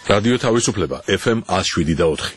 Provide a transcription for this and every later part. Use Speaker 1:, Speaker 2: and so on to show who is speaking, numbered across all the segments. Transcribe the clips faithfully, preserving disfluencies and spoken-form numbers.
Speaker 1: რადიო თავისუფლება ეფ ემ one oh seven და four.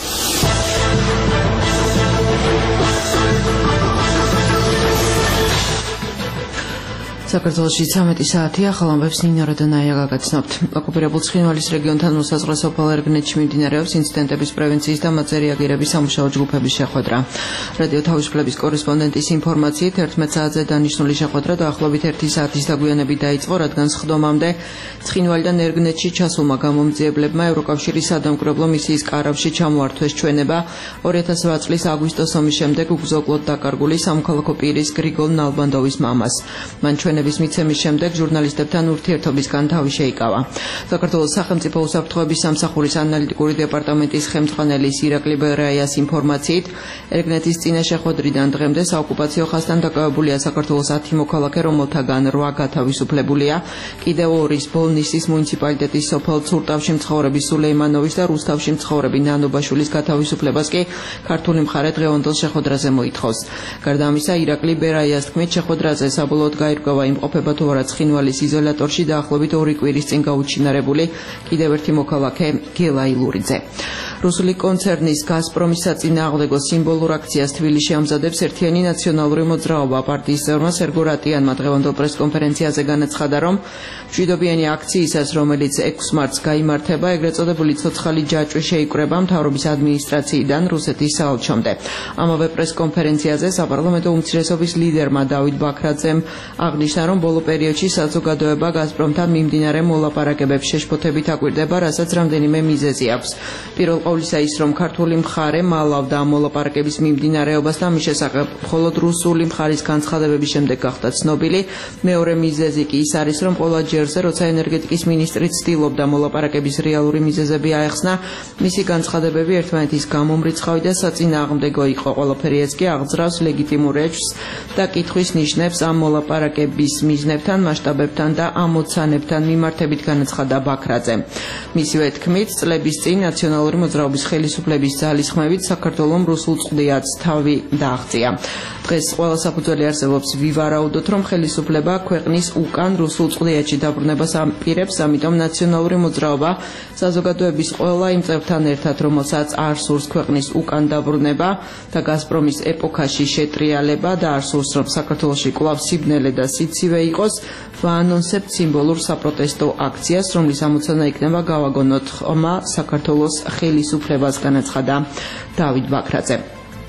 Speaker 2: საქართველოში ცამეტი საათია, ახალ ამბებს ნინო როდონაია გაგაცნობთ. ოკუპირებულ ცხინვალის რეგიონთან მოსაზღვრე სოფელ ერგნეთში მიმდინარეობს ინციდენტების პრევენციის და მათზე რეაგირების სამუშაო ჯგუფების შეხვედრა. რადიო თავისუფლების კორესპონდენტის ინფორმაციით ერთმეტ საათზე დანიშნული შეხვედრა დაახლოებით ერთი საათის დაგვიანებით დაიწყო, რადგან სხდომამდე ცხინვალიდან ერგნეთში ჩასულმა გამომძიებლებმა ევროკავშირის სადამკვირვებლო მისიის კარავში ჩამოართვეს ჩვენება ორი ათას ოთხ წლის აგვისტოს ომის შემდეგ უგზოკლოდ დაკარგული სამოქალაქო პირის გრიგოლ ნალბანდოვის მამას. მან ჩვენების მიცემის შემდეგ ჟურნალისტებთან ურთიერთობისგან თავი შეიკავა. საქართველოს სახელმწიფო უსაფრთხოების სამსახურის ანალიტიკური დეპარტამენტის ხელმძღვანელის ირაკლი ბერაიას ინფორმაციით, ერგნეთის წინა შეხვედრიდან დღემდე საოკუპაციო ხაზთან დაკავებულია საქართველოს ათი მოქალაქე, რომელთაგან რვა გათავისუფლებულია. კიდევ ორი ბოლნისის მუნიციპალიტეტის სოფელ ცურტავში მცხოვრები სულეიმანოვის და რუსთავში მცხოვრები ნანობაშვილის გათავისუფლებას კი ქართული მხარე დღევანდელ შეხვედრაზე მოითხოვს. გარდა ამისა, ირაკლი ბერაიას თქმით, შეხვედრაზე საბოლოოდ გაირკვევა იმყოფება თუ არა ცხინვალის იზოლატორში დაახლოებით ორი კვირის წინ გაუჩინარებული კიდევ ერთი მოქალაქე გელა ილურიძე. რუსული კონცერნის გაზპრომის საწინააღმდეგო სიმბოლურ აქციას თბილისში ამზადებს ერთიანი ნაციონალური მოძრაობა. პარტიის წევრმა სერგო რატიანმა დღევანდელ პრესკონფერენციაზე განაცხადა, რომ მშვიდობიანი აქციისას, რომელიც ექვსი მარტს გაიმართება, ეგრეთ წოდებული ცოცხალი ჯაჭვი შეიკრება მთავრობის ადმინისტრაციიდან რუსეთის საელჩომდე. ამავე პრესკონფერენციაზე საპარლამენტო უმცირესობის ლიდერმა დავით ბაქრაძემ აღნიშნა, რომ ბოლო პერიოდში საზოგადოება გაზპრომთან მიმდინარე მოლაპარაკებებს შეშფოთებით აკვირდება, რასაც რამდენიმე მიზეზი აქვს. პირველ ყოვლისა ის, რომ ქართული მხარე მალავდა ამ მოლაპარაკების მიმდინარეობას და მის შესახებ მხოლოდ რუსული მხარის განცხადებების შემდეგ გახდა ცნობილი. მეორე მიზეზი კი ის არის, რომ ყველა ჯერზე, როცა ენერგეტიკის მინისტრი ცდილობდა მოლაპარაკების რეალური მიზეზები აეხსნა, მისი განცხადებები ერთმანეთის გამომრიცხავი და საწინააღმდეგო იყო. ყველაფერი ეს კი აღძრავს ლეგიტიმურ ეჭვს და კითხვის ნიშნებს ამ მოლაპარაკების მიზნებთან, მასშტაბებთან და ამოცანებთან მიმართებით, განაცხადა ბაქრაძემ. მისივე თქმით, წლების წინ ნაციონალური მოძრაობის ხელისუფლების ძალისხმევით საქართველომ რუსულ წყდიაც თავი დააღწია. დღეს ყველა საფუძველი არსებობს ვივარაუდოთ, რომ ხელისუფლება ქვეყნის უკან რუსულ წყდიათში დაბრუნებას აპირებს, ამიტომ ნაციონალური მოძრაობა საზოგადოების ყველა იმ წევრთან ერთად, რომელსაც არ სურს ქვეყნის უკან დაბრუნება და გაზპრომის ეპოქაში შეტრიალება და არ სურს, რომ საქართველოში კვლავ სიბნელე და სიცივე იყოს, ვაანონსებთ სიმბოლურ საპროტესტო აქციას, რომლის ამოცანა იქნება გავაგონოთ ხმა საქართველოს ხელისუფლებას, განაცხადა დავით ბაქრაძე.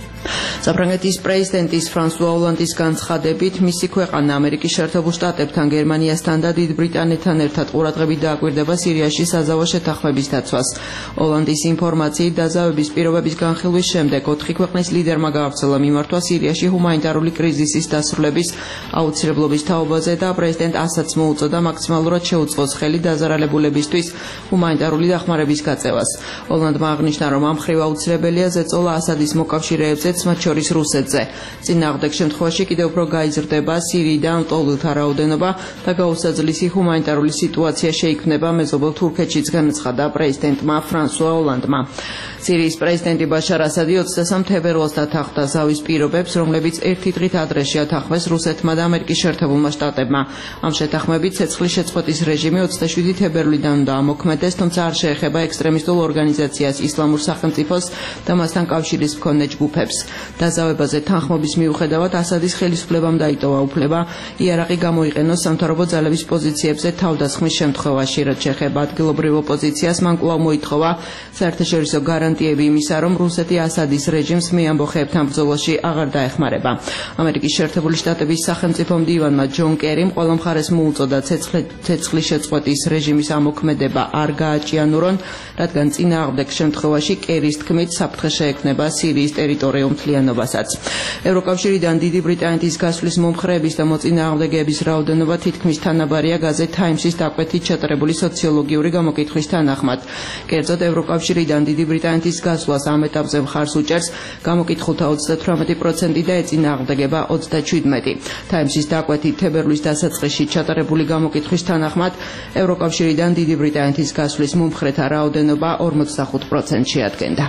Speaker 2: საფრანგეთის პრეზიდენტის ფრანსუა ოლანდის განცხადებით, მისი ქვეყანა ამერიკის შეერთებულ შტატებთან, გერმანიასთან და დიდ ბრიტანეთთან ერთად ყურადღებით დააკვირდება სირიაში საზავო შეთანხმების დაცვას. ოლანდის ინფორმაციით, დაზავების პირობების განხილვის შემდეგ ოთხი ქვეყნის ლიდერმა გაავრცელა მიმართვა სირიაში ჰუმანიტარული კრიზისის დასრულების აუცილებლობის თაობაზე და პრეზიდენტ ასადს მოუწოდა მაქსიმალურად შეუწყოს ხელი დაზარალებულებისთვის ჰუმანიტარული დახმარების გაწევას. ოლანდმა აღნიშნა, რომ ამ მხრივ აუცილებელია ზეწოლა ასადის მოკავშირეებზეც, მათ შორის რუსეთზე. წინააღმდეგ შემთხვევაში კიდევ უფრო გაიზრდება სირიიდან ლტოლვილთა რაოდენობა და გაუსაძლისი ჰუმანიტარული სიტუაცია შეიქმნება მეზობელ თურქეთშიც, განაცხადა პრეზიდენტმა ფრანსუა ოლანდმა. სირიის პრეზიდენტი ბაშარ ასადი ოცდასამ თებერვალს დათანხმდა ზავის პირობებს, რომლებიც ერთი დღით ადრე შეათანხმეს რუსეთმა და ამერიკის შეერთებულმა შტატებმა. ამ შეთანხმებით ცეცხლის შეწყვეტის რეჟიმი ოცდაშვიდი თებერვლიდან უნდა ამოქმედდეს, თუმცა არ შეეხება ექსტრემისტულ ორგანიზაციას ისლამურ სახელმწიფოს და მასთან კავშირის მქონე ჯგუფებს. დაზავებაზე თანხმობის მიუხედავად ასადის ხელისუფლებამ დაიტოვა უფლება იარაღი გამოიყენოს სამთავრობო ძალების პოზიციებზე თავდასხმის შემთხვევაში. რაც შეეხება ადგილობრივ ოპოზიციას, მან კვლავ მოითხოვა საერთაშორისო გარანტიები იმისა, რომ რუსეთი ასადის რეჟიმს მეამბოხეებთან ბრძოლაში აღარ დაეხმარება. ამერიკის შეერთებული შტატების სახელმწიფო მდივანმა ჯონ კერიმ ყველა მხარეს მოუწოდა ცეცხლის შეწყვეტის რეჟიმის ამოქმედება არ გააჭიანურონ, რადგან წინააღმდეგ შემთხვევაში კერის თქმით საფრთხე შეექმნება სირიის ტერიტორიულ მთლიანობასაც. ევროკავშირიდან დიდი ბრიტანეთის გასვლის მომხრეების და მოწინააღმდეგეების რაოდენობა თითქმის თანაბარია გაზეთ თაიმსის დაკვეთით ჩატარებული სოციოლოგიური გამოკითხვის თანახმად. კერძოდ, ევროკავშირიდან დიდი ბრიტანეთის გასვლას ამ ეტაპზე მხარს უჭერს გამოკითხულთა ოცდათვრამეტი პროცენტი და ეწინააღმდეგება ოცდაჩვიდმეტი. თაიმსის დაკვეთით თებერვლის დასაწყისში ჩატარებული გამოკითხვის თანახმად, ევროკავშირიდან დიდი ბრიტანეთის გასვლის მომხრეთა რაოდენობა ორმოცდახუთ პროცენტს შეადგენდა.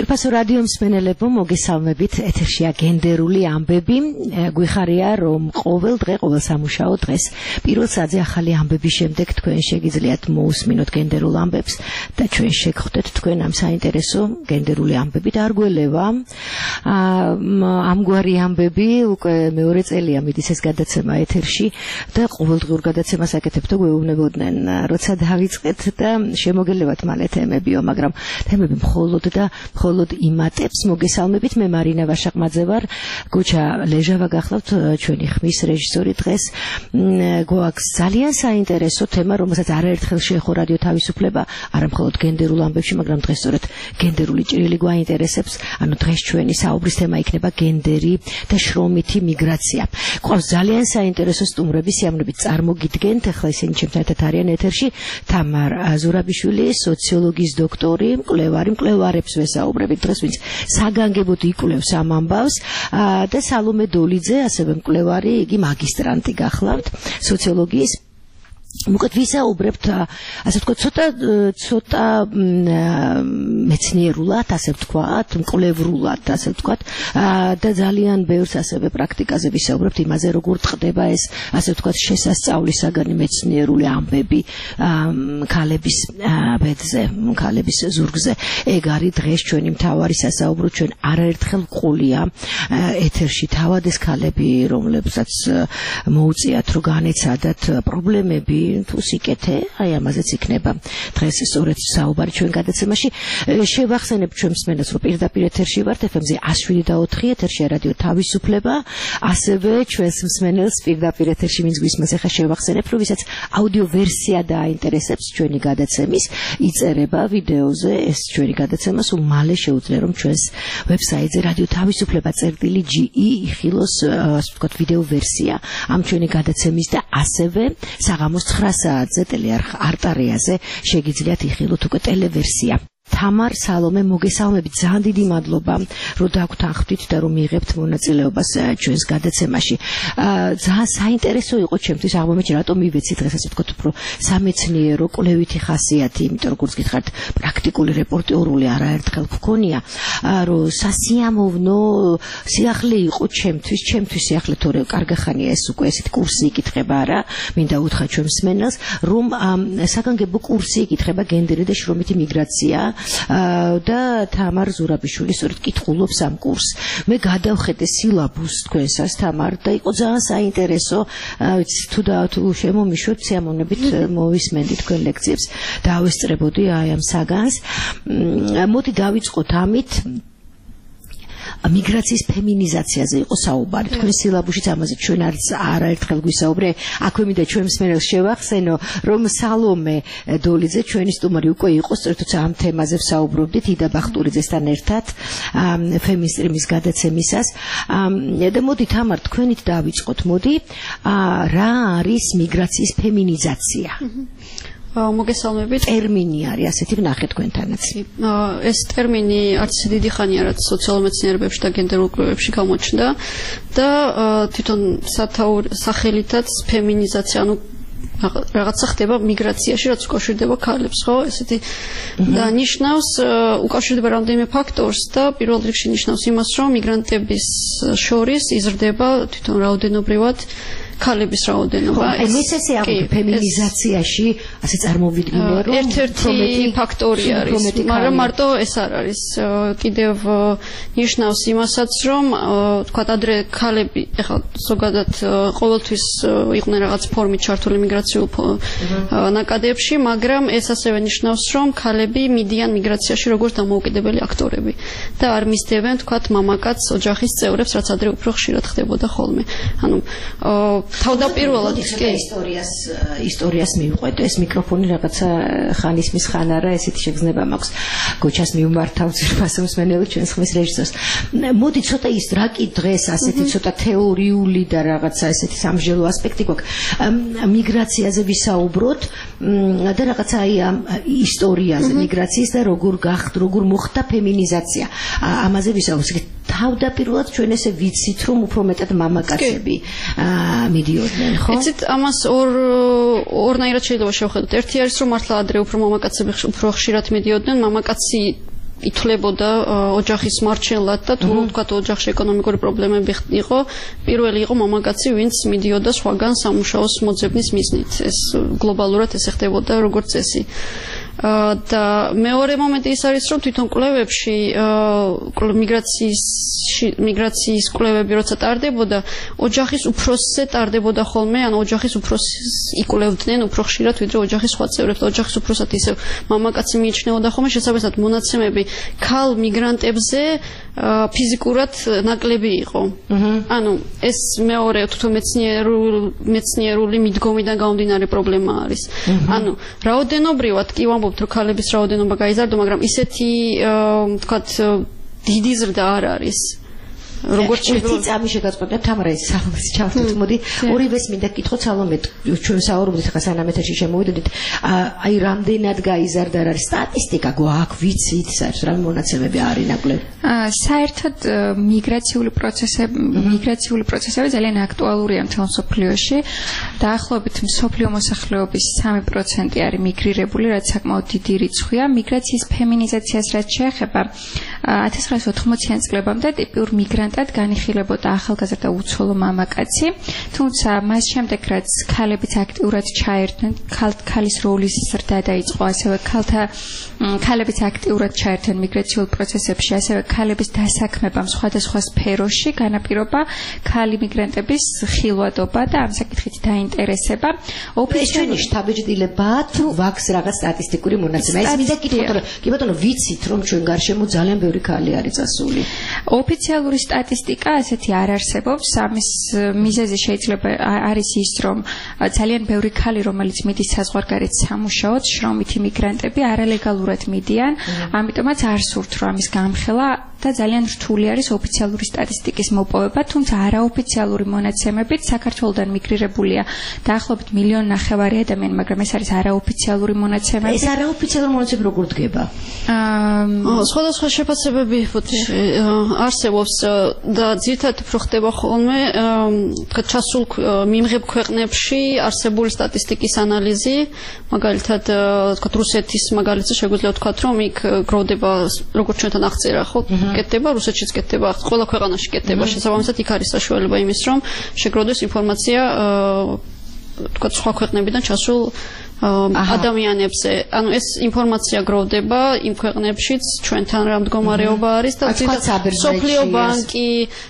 Speaker 3: ძვირფასო რადიო მსმენელებო, მოგესალმებით. ეთერშია გენდერული ამბები. გვიხარია, რომ ყოველ დღე, ყოველ სამუშაო დღეს პირველ საათზე ახალი ამბების შემდეგ თქვენ შეგიძლიათ მოусმინოთ გენდერულ ამბებს და ჩვენ შეგხვდეთ თქვენ ამ საინტერესო გენდერული ამბები და არ გველევა. ამგვარი ამბები უკვე მეორე წელია მიდის ეს გადაცემა ეთერში და ყოველდღიურ გადაცემას აკეთებთო გვეუბნებოდნენ, როცა დავიწყეთ და შემოგელევათ მალე თემებიო, მაგრამ თემები მხოლოდ და მხოლოდ იმატებს. მოგესალმებით, მე მარინა ვაშაყმაძე ვარ. გუჩა ლეჟავა გახლავთ ჩვენი ხმის რეჟისორი დღეს. გვაქვს ძალიან საინტერესო თემა, რომელსაც არაერთხელ შეეხო რადიო თავისუფლება, არა მხოლოდ გენდერულ ამბებში, მაგრამ დღეს სწორედ გენდერული ჭრილი გვაინტერესებს. ანუ დღეს ჩვენი საუბრის თემა იქნება გენდერი და შრომითი მიგრაცია. გვყავს ძალიან საინტერესო სტუმრები, სიამოვნებით წარმოგიდგენთ. ახლა ისინი ჩემთან ერთად არიან ეთერში. თამარ ზურაბიშვილი, სოციოლოგიის დოქტორი, მკვლევარი, მკვლევარებს ვესაუბრებით დღეს, ვინც საგანგებოდ იკვლევს ამ ამბავს, და სალომე დოლიძე, ასევე მკვლევარი, იგი მაგისტრანტი გახლავთ სოციოლოგიის. მოკლედ ვისაუბრებთ, ასე ვთქვათ, ცოტა ცოტა მეცნიერულად, ასე ვთქვათ, მკვლევრულად, ასე ვთქვათ, და ძალიან ბევრს ასევე პრაქტიკაზე ვისაუბრებთ იმაზე, როგორ ხდება ეს, ასე ვთქვათ, შესასწავლისაგანი მეცნიერული ამბები ქალების ბედზე, ქალების ზურგზე. ეგ არის დღეს ჩვენი მთავარი სასაუბრო. ჩვენ არაერთხელ ვყოლია ეთერში თავად ეს ქალები, რომლებსაც მოუწიათ, რომ განეცადათ პრობლემები თუ სიკეთე, აი ამაზეც იქნება დღეს სწორედ საუბარი ჩვენ გადაცემაში. შევახსენებ ჩვენ მსმენელს, რომ პირდაპირ ეთერში ვართ ეფ ემ-ზე εκατს შვიდი და ოთხი, ეთერშია რადიო თავისუფლება, ასევე ჩვენს მსმენელს პირდაპირ ეთერში ვინც გვისმენს, ახლა შევახსენებ, რომ ვისაც აუდიო ვერსია დააინტერესებს ჩვენი გადაცემის, იწერება ვიდეოზე ეს ჩვენი გადაცემა, სულ მალე შეუძლია რომ ჩვენს ვებსაიტზე რადიო თავისუფლება წერტილი ჯი ი იხილოს, ასე ვთქვათ, ვიდეო ვერსია ამ ჩვენი გადაცემის და ასევე საღამოს ცხრა საათზე ტელეარხ არტარიაზე შეგიძლიათ იხილოთ უკვე ტელევერსია. თამარ, სალომე, მოგესალმებით, ძალიან დიდი მადლობა, რომ დაგვთანხმდით და რომ მიიღებთ მონაწილეობას ჩვენს გადაცემაში. ძალიან საინტერესო იყო ჩემთვის აღმოჩნდა, რატომ მივეცი დღეს ასე ვთქვათ, უფრო სამეცნიერო, კვლევითი ხასიათი, იმიტომ როგორც გითხარით, პრაქტიკული რეპორტიორული არაერთხელ გქონია, რომ სასიამოვნო სიახლე იყო ჩემთვის, ჩემთვის სიახლე, თორე კარგახანია ეს უკვე ესეთი კურსი იკითხება რა, მინდა უთხრა ჩვენ მსმენელს, რომ საგანგებო კურსი იკითხება გენდერი და შრომითი მიგრაცია. და თამარ ზურაბიშვილი სწორედ კითხულობს ამ კურსს. მე გადავხედე სილაბუსს თქვენსას, თამარ, და იყო ძალიან საინტერესო. ვიცი, თუ და თუ შემომიშვებთ, სიამოვნებით მოვისმენდი თქვენ ლექციებს და ავესწრებოდი აი ამ საგანს. მოდი დავიწყოთ ამით. მიგრაციის ფემინიზაციაზე იყო საუბარი. თქვენ სილაბუსშიც ამაზე ჩვენ არაერთხელ გვისაუბრე. აქვე მინდა ჩვენ მსმენელს შევახსენო, რომ სალომე დოლიძე, ჩვენი სტუმარი უკვე იყო, სწორედ ამ თემაზე ვსაუბრობდით იდა ბახტურიძესთან ერთად ფემინისტრიმის გადაცემისას. და მოდი თამარ, თქვენით დავიწყოთ. მოდი, რა არის მიგრაციის ფემინიზაცია?
Speaker 4: მოგესალმებით.
Speaker 3: ტერმინი არის ასეთი, ვნახეთ თქვენთანაც.
Speaker 4: ეს ტერმინი არც დიდი ხანია, რაც სოციალურ მეცნიერებებში და გენდერულ კვლევებში გამოჩნდა და თვითონ სახელითაც ფემინიზაცია, ანუ რაღაცა ხდება მიგრაციაში, რაც უკავშირდება ქალებს, ხო? ესეთი და ნიშნავს, უკავშირდება რამდენიმე ფაქტორს და პირველ რიგში ნიშნავს იმას, რომ მიგრანტების შორის იზრდება თვითონ რაოდენობრივად ქალების რაოდენობა.
Speaker 3: ეს ესე არის ფემინიზაციაში, ასე წარმოვიდგინე, რომ
Speaker 4: ერთ-ერთი ფაქტორი არის, მაგრამ მარტო ეს არ არის. კიდევ ნიშნავს იმასაც, რომ თქვათ ადრე ქალები, ეხლა ზოგადად ყოველთვის იყვნენ რაღაც ფორმით ჩართული მიგრაციულ ნაკადებში, მაგრამ ეს ასევე ნიშნავს, რომ ქალები მიდიან მიგრაციაში როგორც დამოუკიდებელი აქტორები და არ მისდევენ, თქვათ, მამაკაც ოჯახის წევრებს, რაც ადრე უფრო ხშირად ხდებოდა ხოლმე. ანუ თავდაპირველად
Speaker 3: ისტორიას ისტორიას მივყვეთ, ეს მიკროფონი რაღაცა ხანის მის ხან არა, ესეთი შეგრძნება მაქვს. გოჩას მივმართავ ძირფასო მსმენელი ჩვენს ხმის რეჟისორს. მოდი ცოტა ის რა კი დღეს ასეთი ცოტა თეორიული და რაღაცა ესეთი სამსჯელო ასპექტი გვაქვს. მიგრაციაზე ვისაუბროთ და რაღაცა აი ამ ისტორიაზე მიგრაციის და როგორ გახდა, როგორ მოხდა ფემინიზაცია. ამაზე ვისაუბროთ. თავდაპირველად ჩვენ ესე ვიცით, რომ უფრო მეტად მამაკაცები მიდიოდნენ, ხო?
Speaker 4: იცით, ამას ორ ორნაირად შეიძლება შევხედოთ. ერთი არის, რომ მართლა ადრე უფრო მამაკაცები უფრო ხშირად მიდიოდნენ, მამაკაცი ითვლებოდა ოჯახის მარჩენლად და თუ ვთქვათ ოჯახში ეკონომიკური პრობლემები იყო, პირველი იყო მამაკაცი, ვინც მიდიოდა სხვაგან სამუშაოს მოძებნის მიზნით. ეს გლობალურად ესე ხდებოდა როგორც წესი. და მეორე მომენტი ის არის, რომ თვითონ კვლევებში მიგრაციის მიგრაციის კვლევები როცა ტარდებოდა, ოჯახის უფროსზე ტარდებოდა ხოლმე, ან ოჯახის უფროსს იკვლევდნენ უფრო ხშირად, ვიდრე ოჯახის სხვა წევრებს. ოჯახის უფროსად ისევ მამაკაცი მიიჩნეოდა ხოლმე, შესაბამისად მონაცემები ქალ მიგრანტებზე ფიზიკურად ნაკლები იყო. ანუ ეს მეორე თვითონ მეცნიერული მიდგომიდან გამომდინარე პრობლემა არის. ანუ რაოდენობრივად კი ვამბობთ, რომ ქალების რაოდენობა გაიზარდა, მაგრამ ისეთი ვთქვათ დიდი ზრდა არ არის. როგორც
Speaker 3: ერთი წამი შეგაწყვეტეთ თამარა ეს სალომეს ჩავთვით მოდი ორივეს მინდა გკითხოთ სალომე ჩვენ საუბრობდით ახლა სანამ ეთერში შემოვიდოდით აი რამდენად გაიზარდა რა არის სტატისტიკა გვაქვს ვიცით საერთოდ რა მონაცემები არის ნაკლები
Speaker 5: საერთოდ მიგრაციული პროცესები მიგრაციული პროცესები ძალიან აქტუალურია მთელ მსოფლიოში დაახლოებით მსოფლიო მოსახლეობის სამი პროცენტი არის მიგრირებული რაც საკმაოდ დიდი რიცხვია მიგრაციის ფემინიზაციას რაც შეეხება ათას ცხრაასი ოთხმოციან წლებამდე ტიპიურ მიგრანტად განიხილებოდა ახალგაზრდა უცოლო მამაკაცი, თუმცა მას შემდეგ რაც ქალებიც აქტიურად ჩაერთნენ, ქალის როლის ზრდა დაიწყო, ასევე ქალთა ქალებიც აქტიურად ჩაერთნენ მიგრაციულ პროცესებში, ასევე ქალების დასაქმებამ სხვადასხვა სფეროში განაპირობა ქალი მიგრანტების ხილვადობა და ამ საკითხით დაინტერესება.
Speaker 3: ოფიციალური შტაბეჭდილება თუ ვაქს რაღაც სტატისტიკური მონაცემა. ეს მინდა გითხრათ, რომ კი ბატონო ვიცით, რომ ჩვენ გარშემო ძალიან ბევრი ქალი არის წასული.
Speaker 5: ოფიციალური სტატისტიკა ასეთი არ არსებობს. ამის მიზეზი შეიძლება არის ის, რომ ძალიან ბევრი ქალი, რომელიც მიდის საზღვარგარეთ სამუშაოდ, შრომითი მიგრანტები არალეგალურად მიდიან, ამიტომაც არ სურთ, რომ ამის გამხელა და ძალიან რთული არის ოფიციალური სტატისტიკის მოპოვება, თუმცა არაოფიციალური მონაცემებით საქართველოდან მიგრირებულია დაახლოებით მილიონ ნახევარი ადამიანი, მაგრამ ეს არის არაოფიციალური მონაცემები.
Speaker 3: ეს არაოფიციალური მონაცემები როგორ დგება?
Speaker 4: აა სხვადასხვა შეფასებები არსებობს და ძირითადად უფრო ხდება ხოლმე თქვათ ჩასულ მიმღებ ქვეყნებში არსებული სტატისტიკის ანალიზი, მაგალითად თქვათ რუსეთის მაგალითზე შეგვიძლია ვთქვათ, რომ იქ გროვდება როგორც ჩვენთან აღწერა, ხო? კეთდება, რუსეთშიც კეთდება, ყველა ქვეყანაში კეთდება. შესაბამისად იქ არის საშუალება იმის, რომ შეგროვდეს ინფორმაცია თქვათ სხვა ქვეყნებიდან ჩასულ ადამიანებზე. ანუ ეს ინფორმაცია გროვდება იმ ქვეყნებშიც ჩვენთან რა მდგომარეობა არის და სოფლიო ბანკი,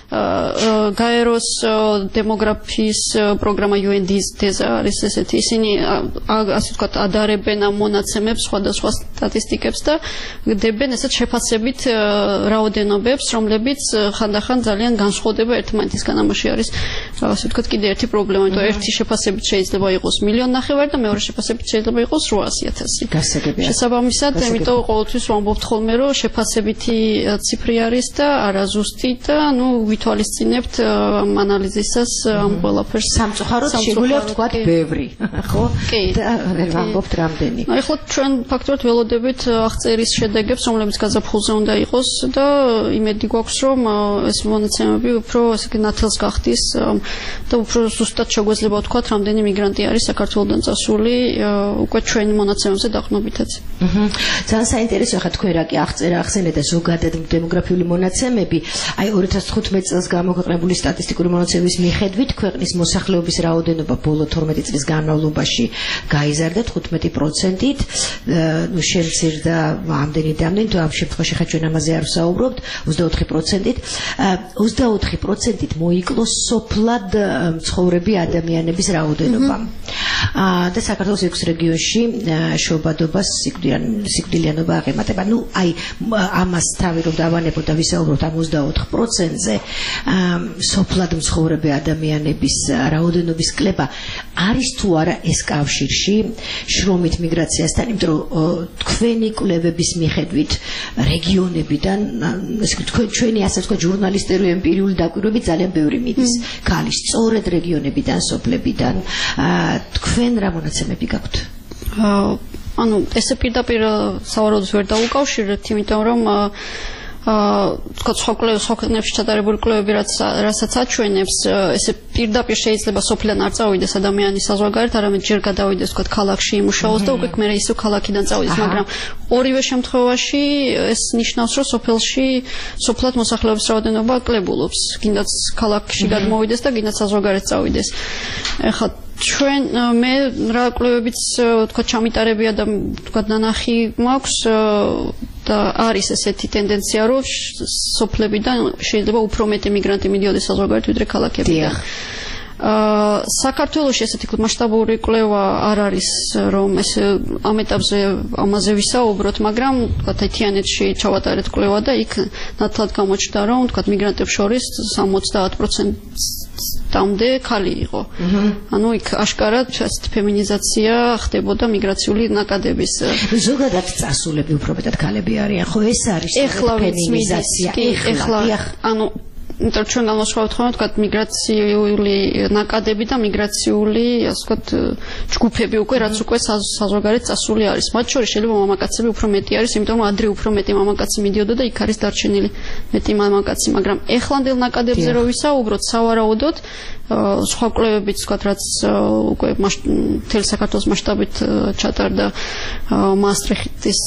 Speaker 4: გაეროს დემოგრაფიის პროგრამა იუ ენ დი-ს არის ესეთი. ისინი ასე ვთქვათ ადარებენ ამ მონაცემებს, სხვადასხვა სტატისტიკებს და დებენ ესეთ შეფასებით რაოდენობებს, რომლებიც ხანდახან ძალიან განსხვავდება ერთმანეთისგან. ამაში არის ასე ვთქვათ კიდე ერთი პრობლემა, იმიტომ ერთი შეფასებით შეიძლება იყოს მილიონ ნახევარი და მეორე შეფასებით შეიძლება იყოს რვაასი ათასი. შესაბამისად, ამიტომ ყოველთვის ვამბობთ ხოლმე, რომ შეფასებითი ციფრი არის და არაზუსტი და ნუ ვითვალისწინებთ ამ ანალიზისას ამ ყველაფერს.
Speaker 3: სამწუხაროდ შეგვიძლია ვთქვათ ბევრი, ხო? და ვერ ვამბობთ რამდენი.
Speaker 4: აი ხო ჩვენ ფაქტობრივად ველოდებით აღწერის შედეგებს, რომლებიც გაზაფხულზე უნდა იყოს და იმედი გვაქვს, რომ ეს მონაცემები უფრო ასე ნათელს გახდის და უფრო ზუსტად შეგვეძლება ვთქვათ, რამდენი მიგრანტი არის საქართველოდან წასული უკვე ჩვენი მონაცემებზე დაყრდნობითაც.
Speaker 3: ძალიან საინტერესოა ხა თქვენ რა კი აღწერა ახსენეთ და ზოგადად დემოგრაფიული მონაცემები, აი ორი ათას თხუთმეტი წელს გამოქვეყნებული სტატისტიკური მონაცემების მიხედვით ქვეყნის მოსახლეობის რაოდენობა ბოლო თორმეტი წლის განმავლობაში გაიზარდა თხუთმეტი პროცენტით, ნუ შემცირდა ამდენი და ამდენი, თუ ამ შემთხვევაში ხა ჩვენ ამაზე არ ვსაუბრობთ, ოცდაოთხი პროცენტით, ოცდაოთხი პროცენტით მოიკლო სოფლად მცხოვრები ადამიანების რაოდენობა. და საქართველოს ექვს რეგიონში შობადობას სიკვდილიანობა აღემატება. ნუ აი ამას თავი რომ დავანებოთ და ვისაუბროთ ამ ოცდაოთხ პროცენტზე სოფლად მცხოვრები ადამიანების რაოდენობის კლება არის თუ არა ეს კავშირში შრომით მიგრაციასთან, იმიტომ რომ თქვენი კვლევების მიხედვით რეგიონებიდან ჩვენი ასე ვთქვათ ჟურნალისტური ემპირიული დაკვირვებით ძალიან ბევრი მიდის ქალი სწორედ რეგიონებიდან, სოფლებიდან. თქვენ რა მონაცემები გაქვთ?
Speaker 4: ანუ ესე პირდაპირ სავარაუდოდ ვერ დაუკავშირებთ, იმიტომ რომ თქვა სხვა ქვეყნებში ჩატარებული კვლევები რასაც აჩვენებს ესე პირდაპირ შეიძლება სოფლიდან არ წავიდეს ადამიანი საზღვარგარეთ, არამედ ჯერ გადავიდეს თქვა ქალაქში იმუშაოს და უკვე მერე ისევ ქალაქიდან წავიდეს, მაგრამ ორივე შემთხვევაში ეს ნიშნავს, რომ სოფელში სოფლად მოსახლეობის რაოდენობა კლებულობს, გინდაც ქალაქში გადმოვიდეს და გინდაც საზღვარგარეთ წავიდეს. ეხლა ჩვენ მე რა კვლევებიც თქვა ჩამიტარებია და თქვა ნანახი მაქვს და არის ესეთი ტენდენცია, რომ სოფლებიდან შეიძლება უფრო მეტი მიგრანტი მიდიოდეს საზღვარგარეთ ვიდრე ქალაქებიდან. აა საქართველოში ესეთი მასშტაბური კვლევა არ არის, რომ ეს ამ ეტაპზე ამაზე ვისაუბროთ, მაგრამ თქვა თითიანეთში ჩავატარეთ კვლევა და იქ ნათლად გამოჩნდა, რომ თქვა მიგრანტებს შორის სამოცდაათ პროცენტამდე ქალი იყო. ანუ იქ აშკარად ასეთი ფემინიზაცია ხდებოდა მიგრაციული ნაკადების.
Speaker 3: ზოგადად წასულები უფრო მეტად ქალები არიან, ხო ეს არის ფემინიზაცია.
Speaker 4: ეხლა ანუ იმიტომ ჩვენ გამოსვავთ ხოლმე თქვა მიგრაციული ნაკადები და მიგრაციული ასე ვთქვათ ჯგუფები უკვე რაც უკვე საზღვარგარეთ წასული არის. მათ შორის შეიძლება მამაკაცები უფრო მეტი არის, იმიტომ რომ ადრე უფრო მეტი მამაკაცი მიდიოდა და იქ არის დარჩენილი მეტი მამაკაცი, მაგრამ ეხლანდელ ნაკადებზე რო ვისაუბროთ, სავარაუდოდ სხვა კვლევებიც ვთქვათ, რაც უკვე მთელი საქართველოს მასშტაბით ჩატარდა მასტრიხტის